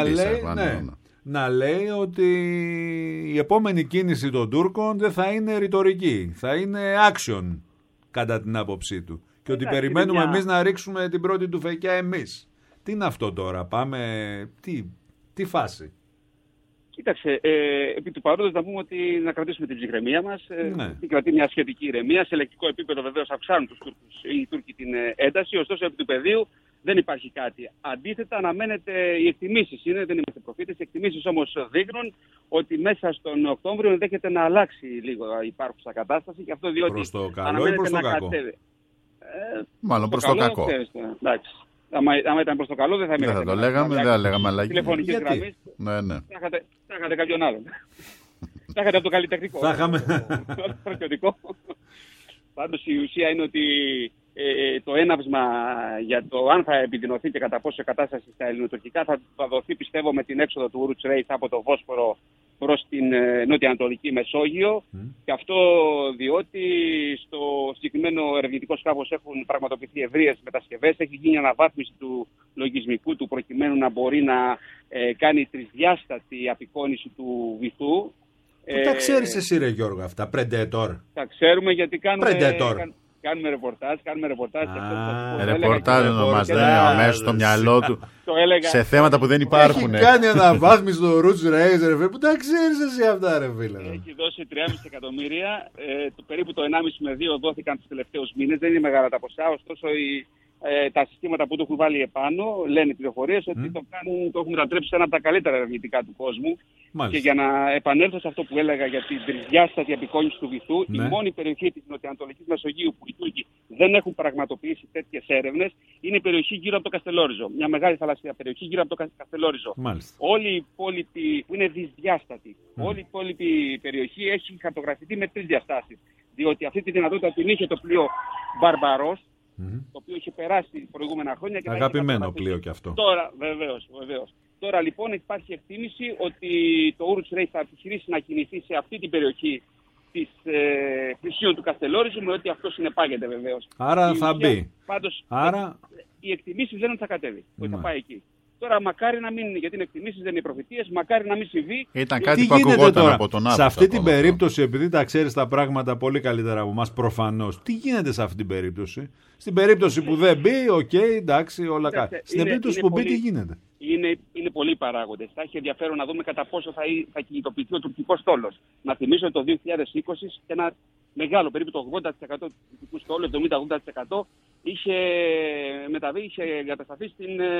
να λέει ότι η επόμενη κίνηση των Τούρκων δεν θα είναι ρητορική, θα είναι action κατά την άποψή του. Και ότι περιμένουμε εμείς να ρίξουμε την πρώτη του φεκιά εμείς. Τι είναι αυτό τώρα, πάμε, τι φάση. Κοίταξε, επί του παρόντος να πούμε ότι να κρατήσουμε την ψυχραιμία μας, κρατεί μια σχετική ηρεμία. Σε λεκτικό επίπεδο βεβαίως αυξάνουν οι Τούρκοι την ένταση, ωστόσο επί του πεδίου δεν υπάρχει κάτι. Αντίθετα, αναμένεται οι εκτιμήσεις, δεν είμαστε προφήτες, οι εκτιμήσεις όμως δείχνουν ότι μέσα στον Οκτώβριο ενδέχεται να αλλάξει λίγο η υπάρχουσα κατάσταση και αυτό διότι προς το καλό ή προς το κακό. Μάλλον προς το κακό. Εντάξει. Άμα ήταν προς το καλό δεν θα δεν θα το λέγαμε, δεν θα λέγαμε αλλαγή. Τηλεφωνικής γραμμής θα είχατε κάποιον άλλον. Θα είχατε από το καλλιτεχνικό. Θα είχαμε. Στρατιωτικό. Πάντως η ουσία είναι ότι το έναυσμα για το αν θα επιδεινωθεί και κατά πόσο η κατάσταση στα ελληνοτουρκικά θα δοθεί, πιστεύω, με την έξοδο του Urch Reis από το Βόσπορο προς την νότια-ανατολική Μεσόγειο. Και αυτό διότι στο συγκεκριμένο ερευνητικό σκάφος έχουν πραγματοποιηθεί ευρείες μετασκευές, έχει γίνει αναβάθμιση του λογισμικού του προκειμένου να μπορεί να κάνει τρισδιάστατη απεικόνιση του βυθού. Τα ξέρεις εσύ ρε Γιώργο αυτά, Predator. Τα ξέρουμε γιατί κάνουμε ρεπορτάζ. Ρεπορτάζ ονομάζεται αμέσως στο μυαλό του σε θέματα που δεν υπάρχουν. Έχει κάνει αναβάθμιση στο Urch Reis, ρε φίλε, που τα ξέρεις εσύ αυτά, ρε φίλε. Έχει δώσει 3,5 εκατομμύρια, περίπου το 1,5 με 2 δόθηκαν τους τελευταίους μήνες, δεν είναι μεγάλα τα ποσά, ωστόσο τα συστήματα που το έχουν βάλει επάνω λένε πληροφορίες ότι το έχουν μετατρέψει σε ένα από τα καλύτερα ερευνητικά του κόσμου. Μάλιστα. Και για να επανέλθω σε αυτό που έλεγα για την τρισδιάστατη απεικόνιση του βυθού, η μόνη περιοχή της νοτιοανατολικής Μεσογείου που οι Τούρκοι δεν έχουν πραγματοποιήσει τέτοιες έρευνες είναι η περιοχή γύρω από το Καστελόριζο. Μια μεγάλη θαλασσία περιοχή γύρω από το Καστελόριζο. Όλη η υπόλοιπη, που είναι δυσδιάστατη, όλη η υπόλοιπη περιοχή έχει χαρτογραφηθεί με 3 διαστάσεις. Διότι αυτή τη δυνατότητα την είχε το πλοίο Μπαρμπαρός, το οποίο είχε περάσει προηγούμενα χρόνια. Και αγαπημένο πλοίο κι αυτό. Τώρα, βεβαίως. Τώρα λοιπόν υπάρχει εκτίμηση ότι το Urch Reis θα επιχειρήσει να κινηθεί σε αυτή την περιοχή της πλησίων του Καστελόριζου, με ότι αυτό συνεπάγεται βεβαίως. Άρα θα μπει. Πάντως, οι εκτιμήσεις λένε ότι θα κατέβει, ότι θα πάει εκεί. Τώρα μακάρι να μην, γιατί είναι εκτιμήσεις, δεν είναι προφητείες, μακάρι να μην συμβεί. Ήταν κάτι που ακουγόταν από τον άλλο. Σε αυτή την περίπτωση, επειδή τα ξέρεις τα πράγματα πολύ καλύτερα από εμάς προφανώς, τι γίνεται σε αυτή την περίπτωση? Στην περίπτωση που δεν μπει, εντάξει, όλα καλά. Στην περίπτωση που μπει, τι γίνεται? Είναι πολλοί παράγοντες. Θα έχει ενδιαφέρον να δούμε κατά πόσο θα κινητοποιηθεί ο τουρκικός στόλος. Να θυμίσω ότι το 2020 ένα μεγάλο, περίπου το 80% του τουρκικού στόλου, 70-80%, είχε εγκατασταθεί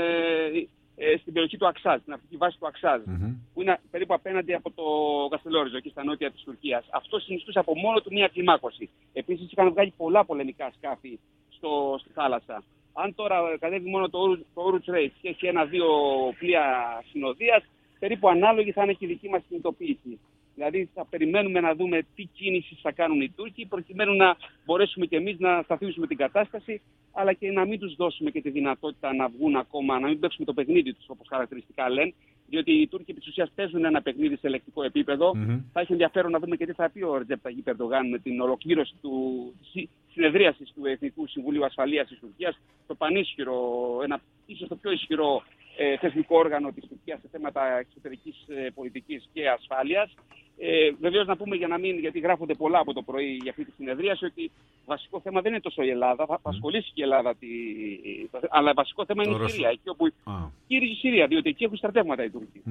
στην περιοχή του Αξάζ, στην ναυτική βάση του Αξάζ, που είναι περίπου απέναντι από το Καστελόριζο, εκεί στα νότια της Τουρκίας. Αυτό συνιστούσε από μόνο του μια κλιμάκωση. Επίσης είχαν βγάλει πολλά πολεμικά σκάφη στη θάλασσα. Αν τώρα κατέβει μόνο το Urch Reis και έχει 1-2 πλοία συνοδείας, περίπου ανάλογη θα είναι και η δική μας κινητοποίηση. Δηλαδή θα περιμένουμε να δούμε τι κίνηση θα κάνουν οι Τούρκοι, προκειμένου να μπορέσουμε και εμείς να σταθμίσουμε την κατάσταση, αλλά και να μην τους δώσουμε και τη δυνατότητα να βγουν ακόμα, να μην παίξουμε το παιχνίδι τους όπως χαρακτηριστικά λένε, διότι οι Τούρκοι επί της ουσίας παίζουν ένα παιχνίδι σε ελεκτικό επίπεδο. Θα έχει ενδιαφέρον να δούμε και τι θα πει ο Ρετζέπ Ταγίπ Ερντογάν με την ολοκλήρωση της συνεδρίασης του Εθνικού Συμβουλίου Ασφαλείας της Τουρκίας, το πανίσχυρο, ίσως το πιο ισχυρό θεσμικό όργανο της Τουρκίας σε θέματα εξωτερικής πολιτικής και ασφάλειας. Βεβαίως να πούμε γιατί γράφονται πολλά από το πρωί για αυτή τη συνεδρίαση, ότι βασικό θέμα δεν είναι τόσο η Ελλάδα, θα απασχολήσει και η Ελλάδα, αλλά βασικό θέμα είναι η Συρία, εκεί όπου γύριζε η Συρία, διότι εκεί έχουν στρατεύματα οι Τούρκοι.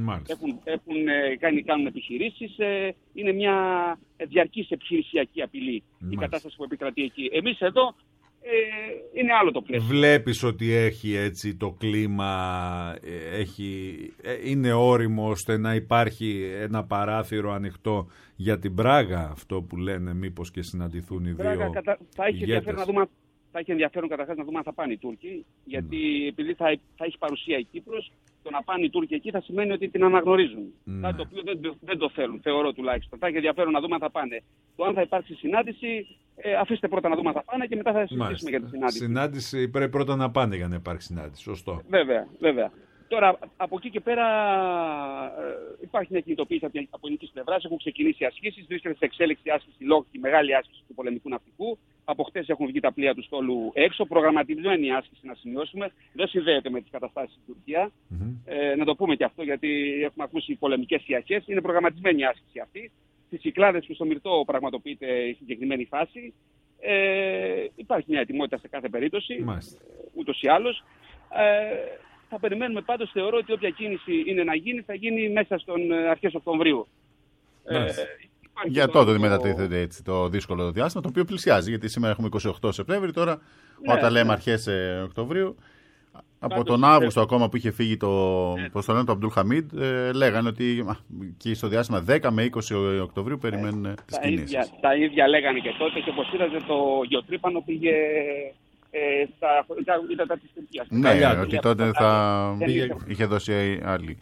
Κάνουν επιχειρήσεις, είναι μια διαρκής επιχειρησιακή απειλή η κατάσταση που επικρατεί εκεί. Εμείς εδώ είναι άλλο το πλαίσιο. Βλέπεις ότι έχει έτσι το κλίμα, είναι όριμο ώστε να υπάρχει ένα παράθυρο ανοιχτό για την Πράγα, αυτό που λένε, μήπως και συναντηθούν οι δύο ηγέτες. Θα έχει ενδιαφέρον καταρχάς να δούμε αν θα πάνε οι Τούρκοι, γιατί επειδή θα έχει παρουσία η Κύπρος, το να πάνε οι Τούρκοι εκεί θα σημαίνει ότι την αναγνωρίζουν. Κάτι το οποίο δεν το θέλουν, θεωρώ τουλάχιστον. Θα έχει ενδιαφέρον να δούμε αν θα πάνε. Το αν θα υπάρξει συνάντηση, αφήστε πρώτα να δούμε αν θα πάνε και μετά θα συζητήσουμε για τη συνάντηση. Συνάντηση πρέπει πρώτα να πάνε για να υπάρξει συνάντηση. Σωστό. Βέβαια. Τώρα, από εκεί και πέρα υπάρχει μια κινητοποίηση από ελληνικής πλευράς. Έχουν ξεκινήσει ασκήσεις. Βρίσκεται σε εξέλιξη άσκηση Lockheed, μεγάλη άσκηση του πολεμικού ναυτικού. Από χτες έχουν βγει τα πλοία του στόλου έξω. Προγραμματισμένη άσκηση, να σημειώσουμε. Δεν συνδέεται με τις καταστάσεις στην Τουρκία. Να το πούμε και αυτό, γιατί έχουμε ακούσει πολεμικές ιαχές. Είναι προγραμματισμένη η άσκηση αυτή. Στις Κυκλάδες και στο Μυρτό πραγματοποιείται η συγκεκριμένη φάση. Υπάρχει μια ετοιμότητα σε κάθε περίπτωση. Ούτως ή άλλως. Θα περιμένουμε πάντως, θεωρώ ότι όποια κίνηση είναι να γίνει, θα γίνει μέσα στον αρχές Οκτωβρίου. Για τότε μετατίθεται έτσι το δύσκολο διάστημα, το οποίο πλησιάζει, γιατί σήμερα έχουμε 28 Σεπτέμβρη, τώρα όταν λέμε αρχές Οκτωβρίου, από τον Αύγουστο ακόμα που είχε φύγει το Αμπτούλ Χαμίντ, λέγανε ότι και στο διάστημα 10 με 20 Οκτωβρίου περιμένουν τις κινήσεις. Τα ίδια λέγανε και τότε, και όπως είδατε το γεωτρύπανο πήγε στα ύδατα της Τουρκίας. Ναι, ότι τότε είχε δώσει άλλη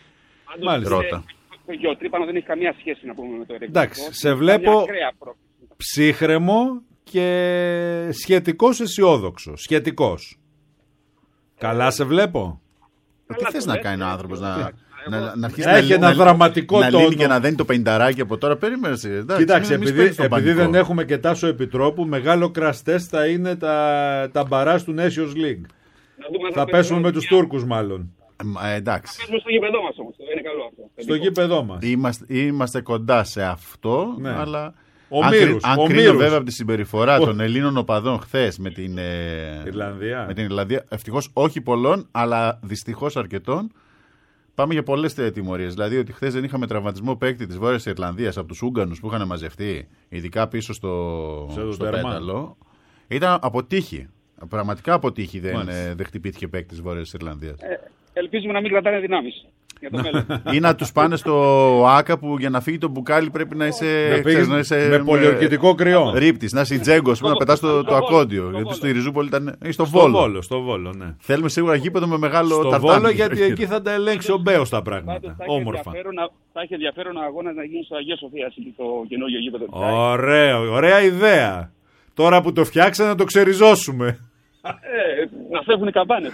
ρότα. Το γεωτρύπανο δεν έχει καμία σχέση, να πούμε, με το ερευνητικό. Εντάξει, σε βλέπω ψύχρεμο και σχετικώς αισιόδοξο. Σχετικώς. Καλά σε βλέπω. Τι θες να κάνει ο άνθρωπος, να αρχίσει να έχει ένα δραματικό τόνο. Να λύνει και να δένει το 50 από τώρα, περίμενε. Κοίταξε, επειδή δεν έχουμε και Τάσο Επιτρόπου, μεγάλο κραστές θα είναι τα μπαράζ του Nations League. Θα πέσουμε με τους Τούρκους μάλλον. Εντάξει. Θα πέσουμε στο γήπεδό μας όμως, είναι καλό αυτό. Στο γήπεδό μας. Είμαστε κοντά σε αυτό, ναι. Αλλά αν κρίνω βέβαια από τη συμπεριφορά των Ελλήνων οπαδών χθες με την Ιρλανδία, ευτυχώς όχι πολλών, αλλά δυστυχώς αρκετών, πάμε για πολλές τιμωρίες. Δηλαδή ότι χθες δεν είχαμε τραυματισμό παίκτη της Βόρειας Ιρλανδίας από τους Ούγγανους που είχαν μαζευτεί, ειδικά πίσω στο πέταλο. Ήταν αποτύχει. Πραγματικά αποτύχει δεν χτυπήθηκε παίκτη της Βόρειας Ιρλανδίας. Ελπίζουμε να μην κρατάνε δυνάμεις για το μέλλον. Ή να τους πάνε στο ΆΚΑ που για να φύγει το μπουκάλι πρέπει να είσαι. Με πολιορκητικό κρυό. Ρίπτης, να είσαι Τζέγκος που να πετάς το ακόντιο. Γιατί στο Ιριζούπολη ήταν. Ή στο Βόλο, ναι. Θέλουμε σίγουρα γήπεδο με μεγάλο ταρτάνι. Στο Βόλο, γιατί εκεί θα τα ελέγξει ο Μπέος τα πράγματα. Όμορφα. Θα έχει ενδιαφέρον ο αγώνας να γίνει στο Αγία Σοφία, το καινούργιο γήπεδο. Ωραία ιδέα. Τώρα που το φτιάξανε να το ξεριζώσουμε. Να φεύγουν οι καμπάνες.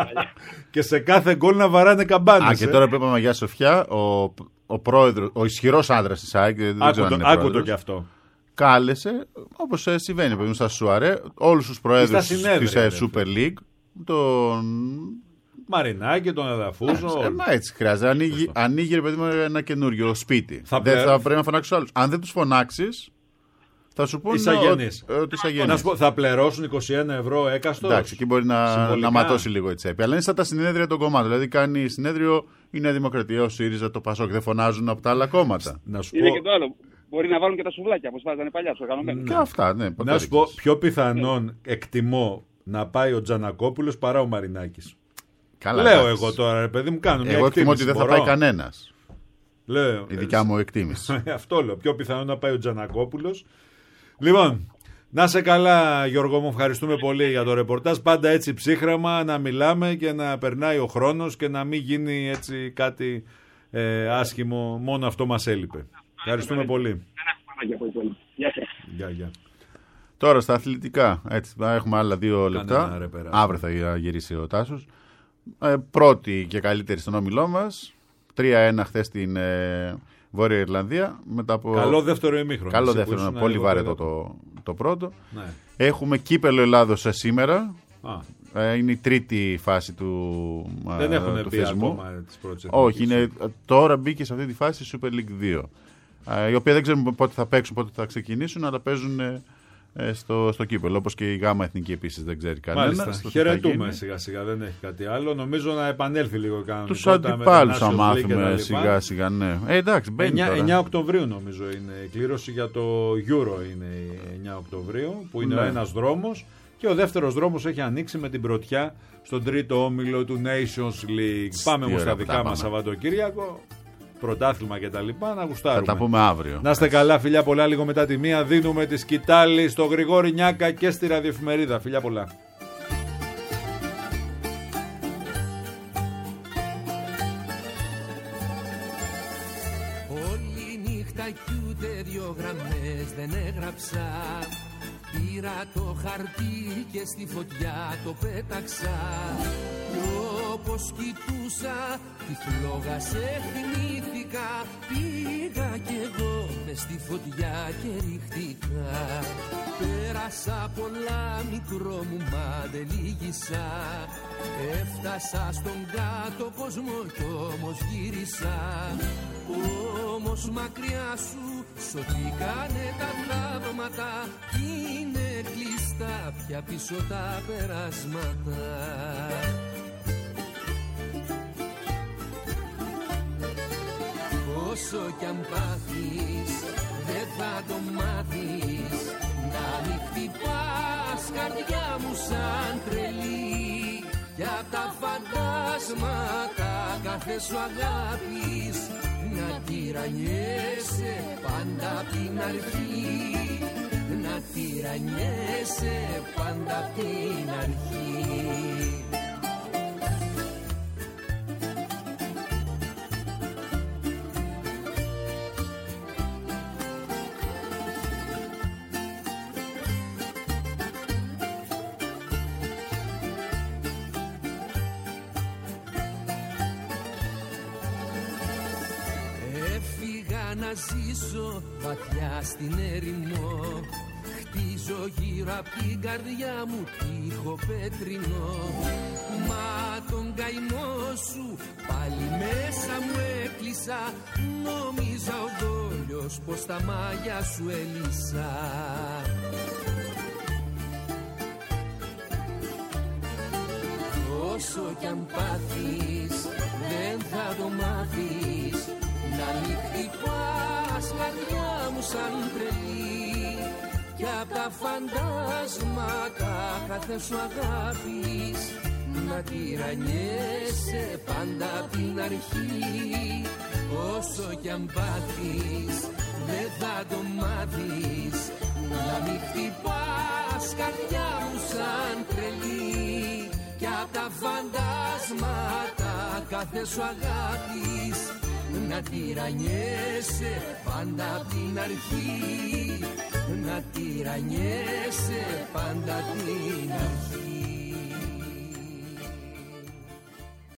Και σε κάθε γκολ να βαράνε καμπάνες. Και τώρα πρέπει να Αγία Σοφιά, ο πρόεδρος, ο ισχυρός άντρας της ΑΕΚ, άκου και αυτό. Κάλεσε, όπως συμβαίνει παιδί μου στα Σουαρέ, όλους τους προέδρους της Super League, τον Μαρινάκη, τον Αδαφούζο. Έτσι χρειάζεται. Ανοίγει ρε παιδί μου ένα καινούριο σπίτι. Δεν θα πρέπει να φωνάξεις άλλους. Αν δεν τους φωνάξεις, θα σου πούνε ότι είσαι αγενής. Θα πληρώσουν 21 ευρώ έκαστος. Εντάξει, εκεί μπορεί να ματώσει λίγο η τσέπη. Αλλά είναι σαν τα συνέδρια των κομμάτων. Δηλαδή κάνει συνέδριο η Νέα Δημοκρατία, ο ΣΥΡΙΖΑ, το ΠΑΣΟΚ. Δεν φωνάζουν από τα άλλα κόμματα. Είναι και το άλλο. Μπορεί να βάλουν και τα σουβλάκια όπως βάζανε παλιά στους οργανωμένους. Και αυτά, ναι. Να σου πω, πιο πιθανόν εκτιμώ να πάει ο Τζανακόπουλος παρά ο Μαρινάκης. Καλά, λέω εγώ τώρα, ρε παιδί μου, κάνω μια εκτίμηση. Εγώ εκτιμώ ότι δεν θα πάει κανένας. Λέω, η δικιά μου εκτίμηση. Αυτό λέω. Πιο πιθανόν να πάει ο Τζανακόπουλος. Λοιπόν, να σε καλά Γιώργο μου, ευχαριστούμε πολύ για το ρεπορτάζ. Πάντα έτσι ψύχρεμα να μιλάμε και να περνάει ο χρόνος και να μην γίνει έτσι κάτι άσχημο. Μόνο αυτό μας έλειπε. Ευχαριστούμε πολύ. Γεια. Τώρα στα αθλητικά, έτσι, έχουμε άλλα 2 λεπτά. Αύριο θα γυρίσει ο Τάσος. Πρώτη και καλύτερη στον όμιλό μας. 3-1 χθες στην Βόρεια Ιρλανδία. Μετά από... Καλό δεύτερο ημίχρονο. Καλό δεύτερο, πολύ βαρετό το πρώτο. Ναι. Έχουμε κύπελο Ελλάδος σήμερα. Είναι η τρίτη φάση του θεσμού. Δεν έχουν πει ακόμα τις πρώτες. Όχι, τώρα μπήκε σε αυτή τη φάση η Super League 2. Η οποία δεν ξέρουμε πότε θα παίξουν, πότε θα ξεκινήσουν, αλλά παίζουν στο κύπελο. Όπως και η ΓΑΜΑ Εθνική επίσης δεν ξέρει κανένα. Χαιρετούμε σιγά-σιγά, δεν έχει κάτι άλλο. Νομίζω να επανέλθει λίγο κανονικά. Τους αντιπάλους θα μάθουμε σιγά-σιγά. Ναι. Εντάξει, μπαίνει 9 Οκτωβρίου νομίζω είναι η κλήρωση για το Euro. Είναι 9 Οκτωβρίου που είναι ένας δρόμος. και ο δεύτερος δρόμος έχει ανοίξει με την πρωτιά στον τρίτο όμιλο του Nations League. Πάμε όμως στα δικά μας Σαββατοκύριακο, πρωτάθλημα και τα λοιπά, να γουστάρουμε. Θα τα πούμε αύριο. Να είστε καλά, φιλιά πολλά. Λίγο μετά τη 1 δίνουμε τη σκητάλη στο Γρηγόρη Νιάκα και στη ραδιοεφημερίδα. Φιλιά πολλά. Όλη νύχτα κι ούτε 2 γραμμές δεν έγραψα. Πήρα το χαρτί και στη φωτιά το πέταξα. Κι όπως κοιτούσα τη φλόγα σε θυμήθηκα. Πήγα κι εγώ μες στη φωτιά και ρίχτηκα. Πέρασα πολλά μικρό μου μα δεν λύγησα. Έφτασα στον κάτω κόσμο κι όμως γύρισα. Όμως μακριά σου σωθήκανε τα θαύματα. Είναι κλειστά πια πίσω τα περάσματα. Όσο κι αν πάθεις δεν θα το μάθεις. Να μην χτυπάς καρδιά μου σαν τρελή. Κι απ' τα φαντάσματα κάθε σου αγάπης να τυραννιέσαι πάντα απ' την αρχή. Να τυραννιέσαι πάντα απ' την αρχή. Να ζήσω βαθιά στην έρημο. Χτίζω γύρω απ' την καρδιά μου τείχο πέτρινο. Μα τον καημό σου πάλι μέσα μου έκλεισα. Νόμιζα ο δόλιος πως τα μάγια σου έλυσα. Όσο κι αν πάθεις δεν θα το μάθεις. Να μην χτυπάς καρδιά μου σαν τρελή. Κι απ' τα φαντάσματα κάθε σου αγάπης να τυραννιέσαι πάντα απ' την αρχή. Όσο κι αν πάθεις δεν θα το μάθεις. Να μην χτυπάς καρδιά μου σαν τρελή. Κι απ' τα φαντάσματα κάθε σου αγάπης να τυραννιέσαι πάντα απ' την αρχή. Να τυραννιέσαι πάντα απ' την αρχή.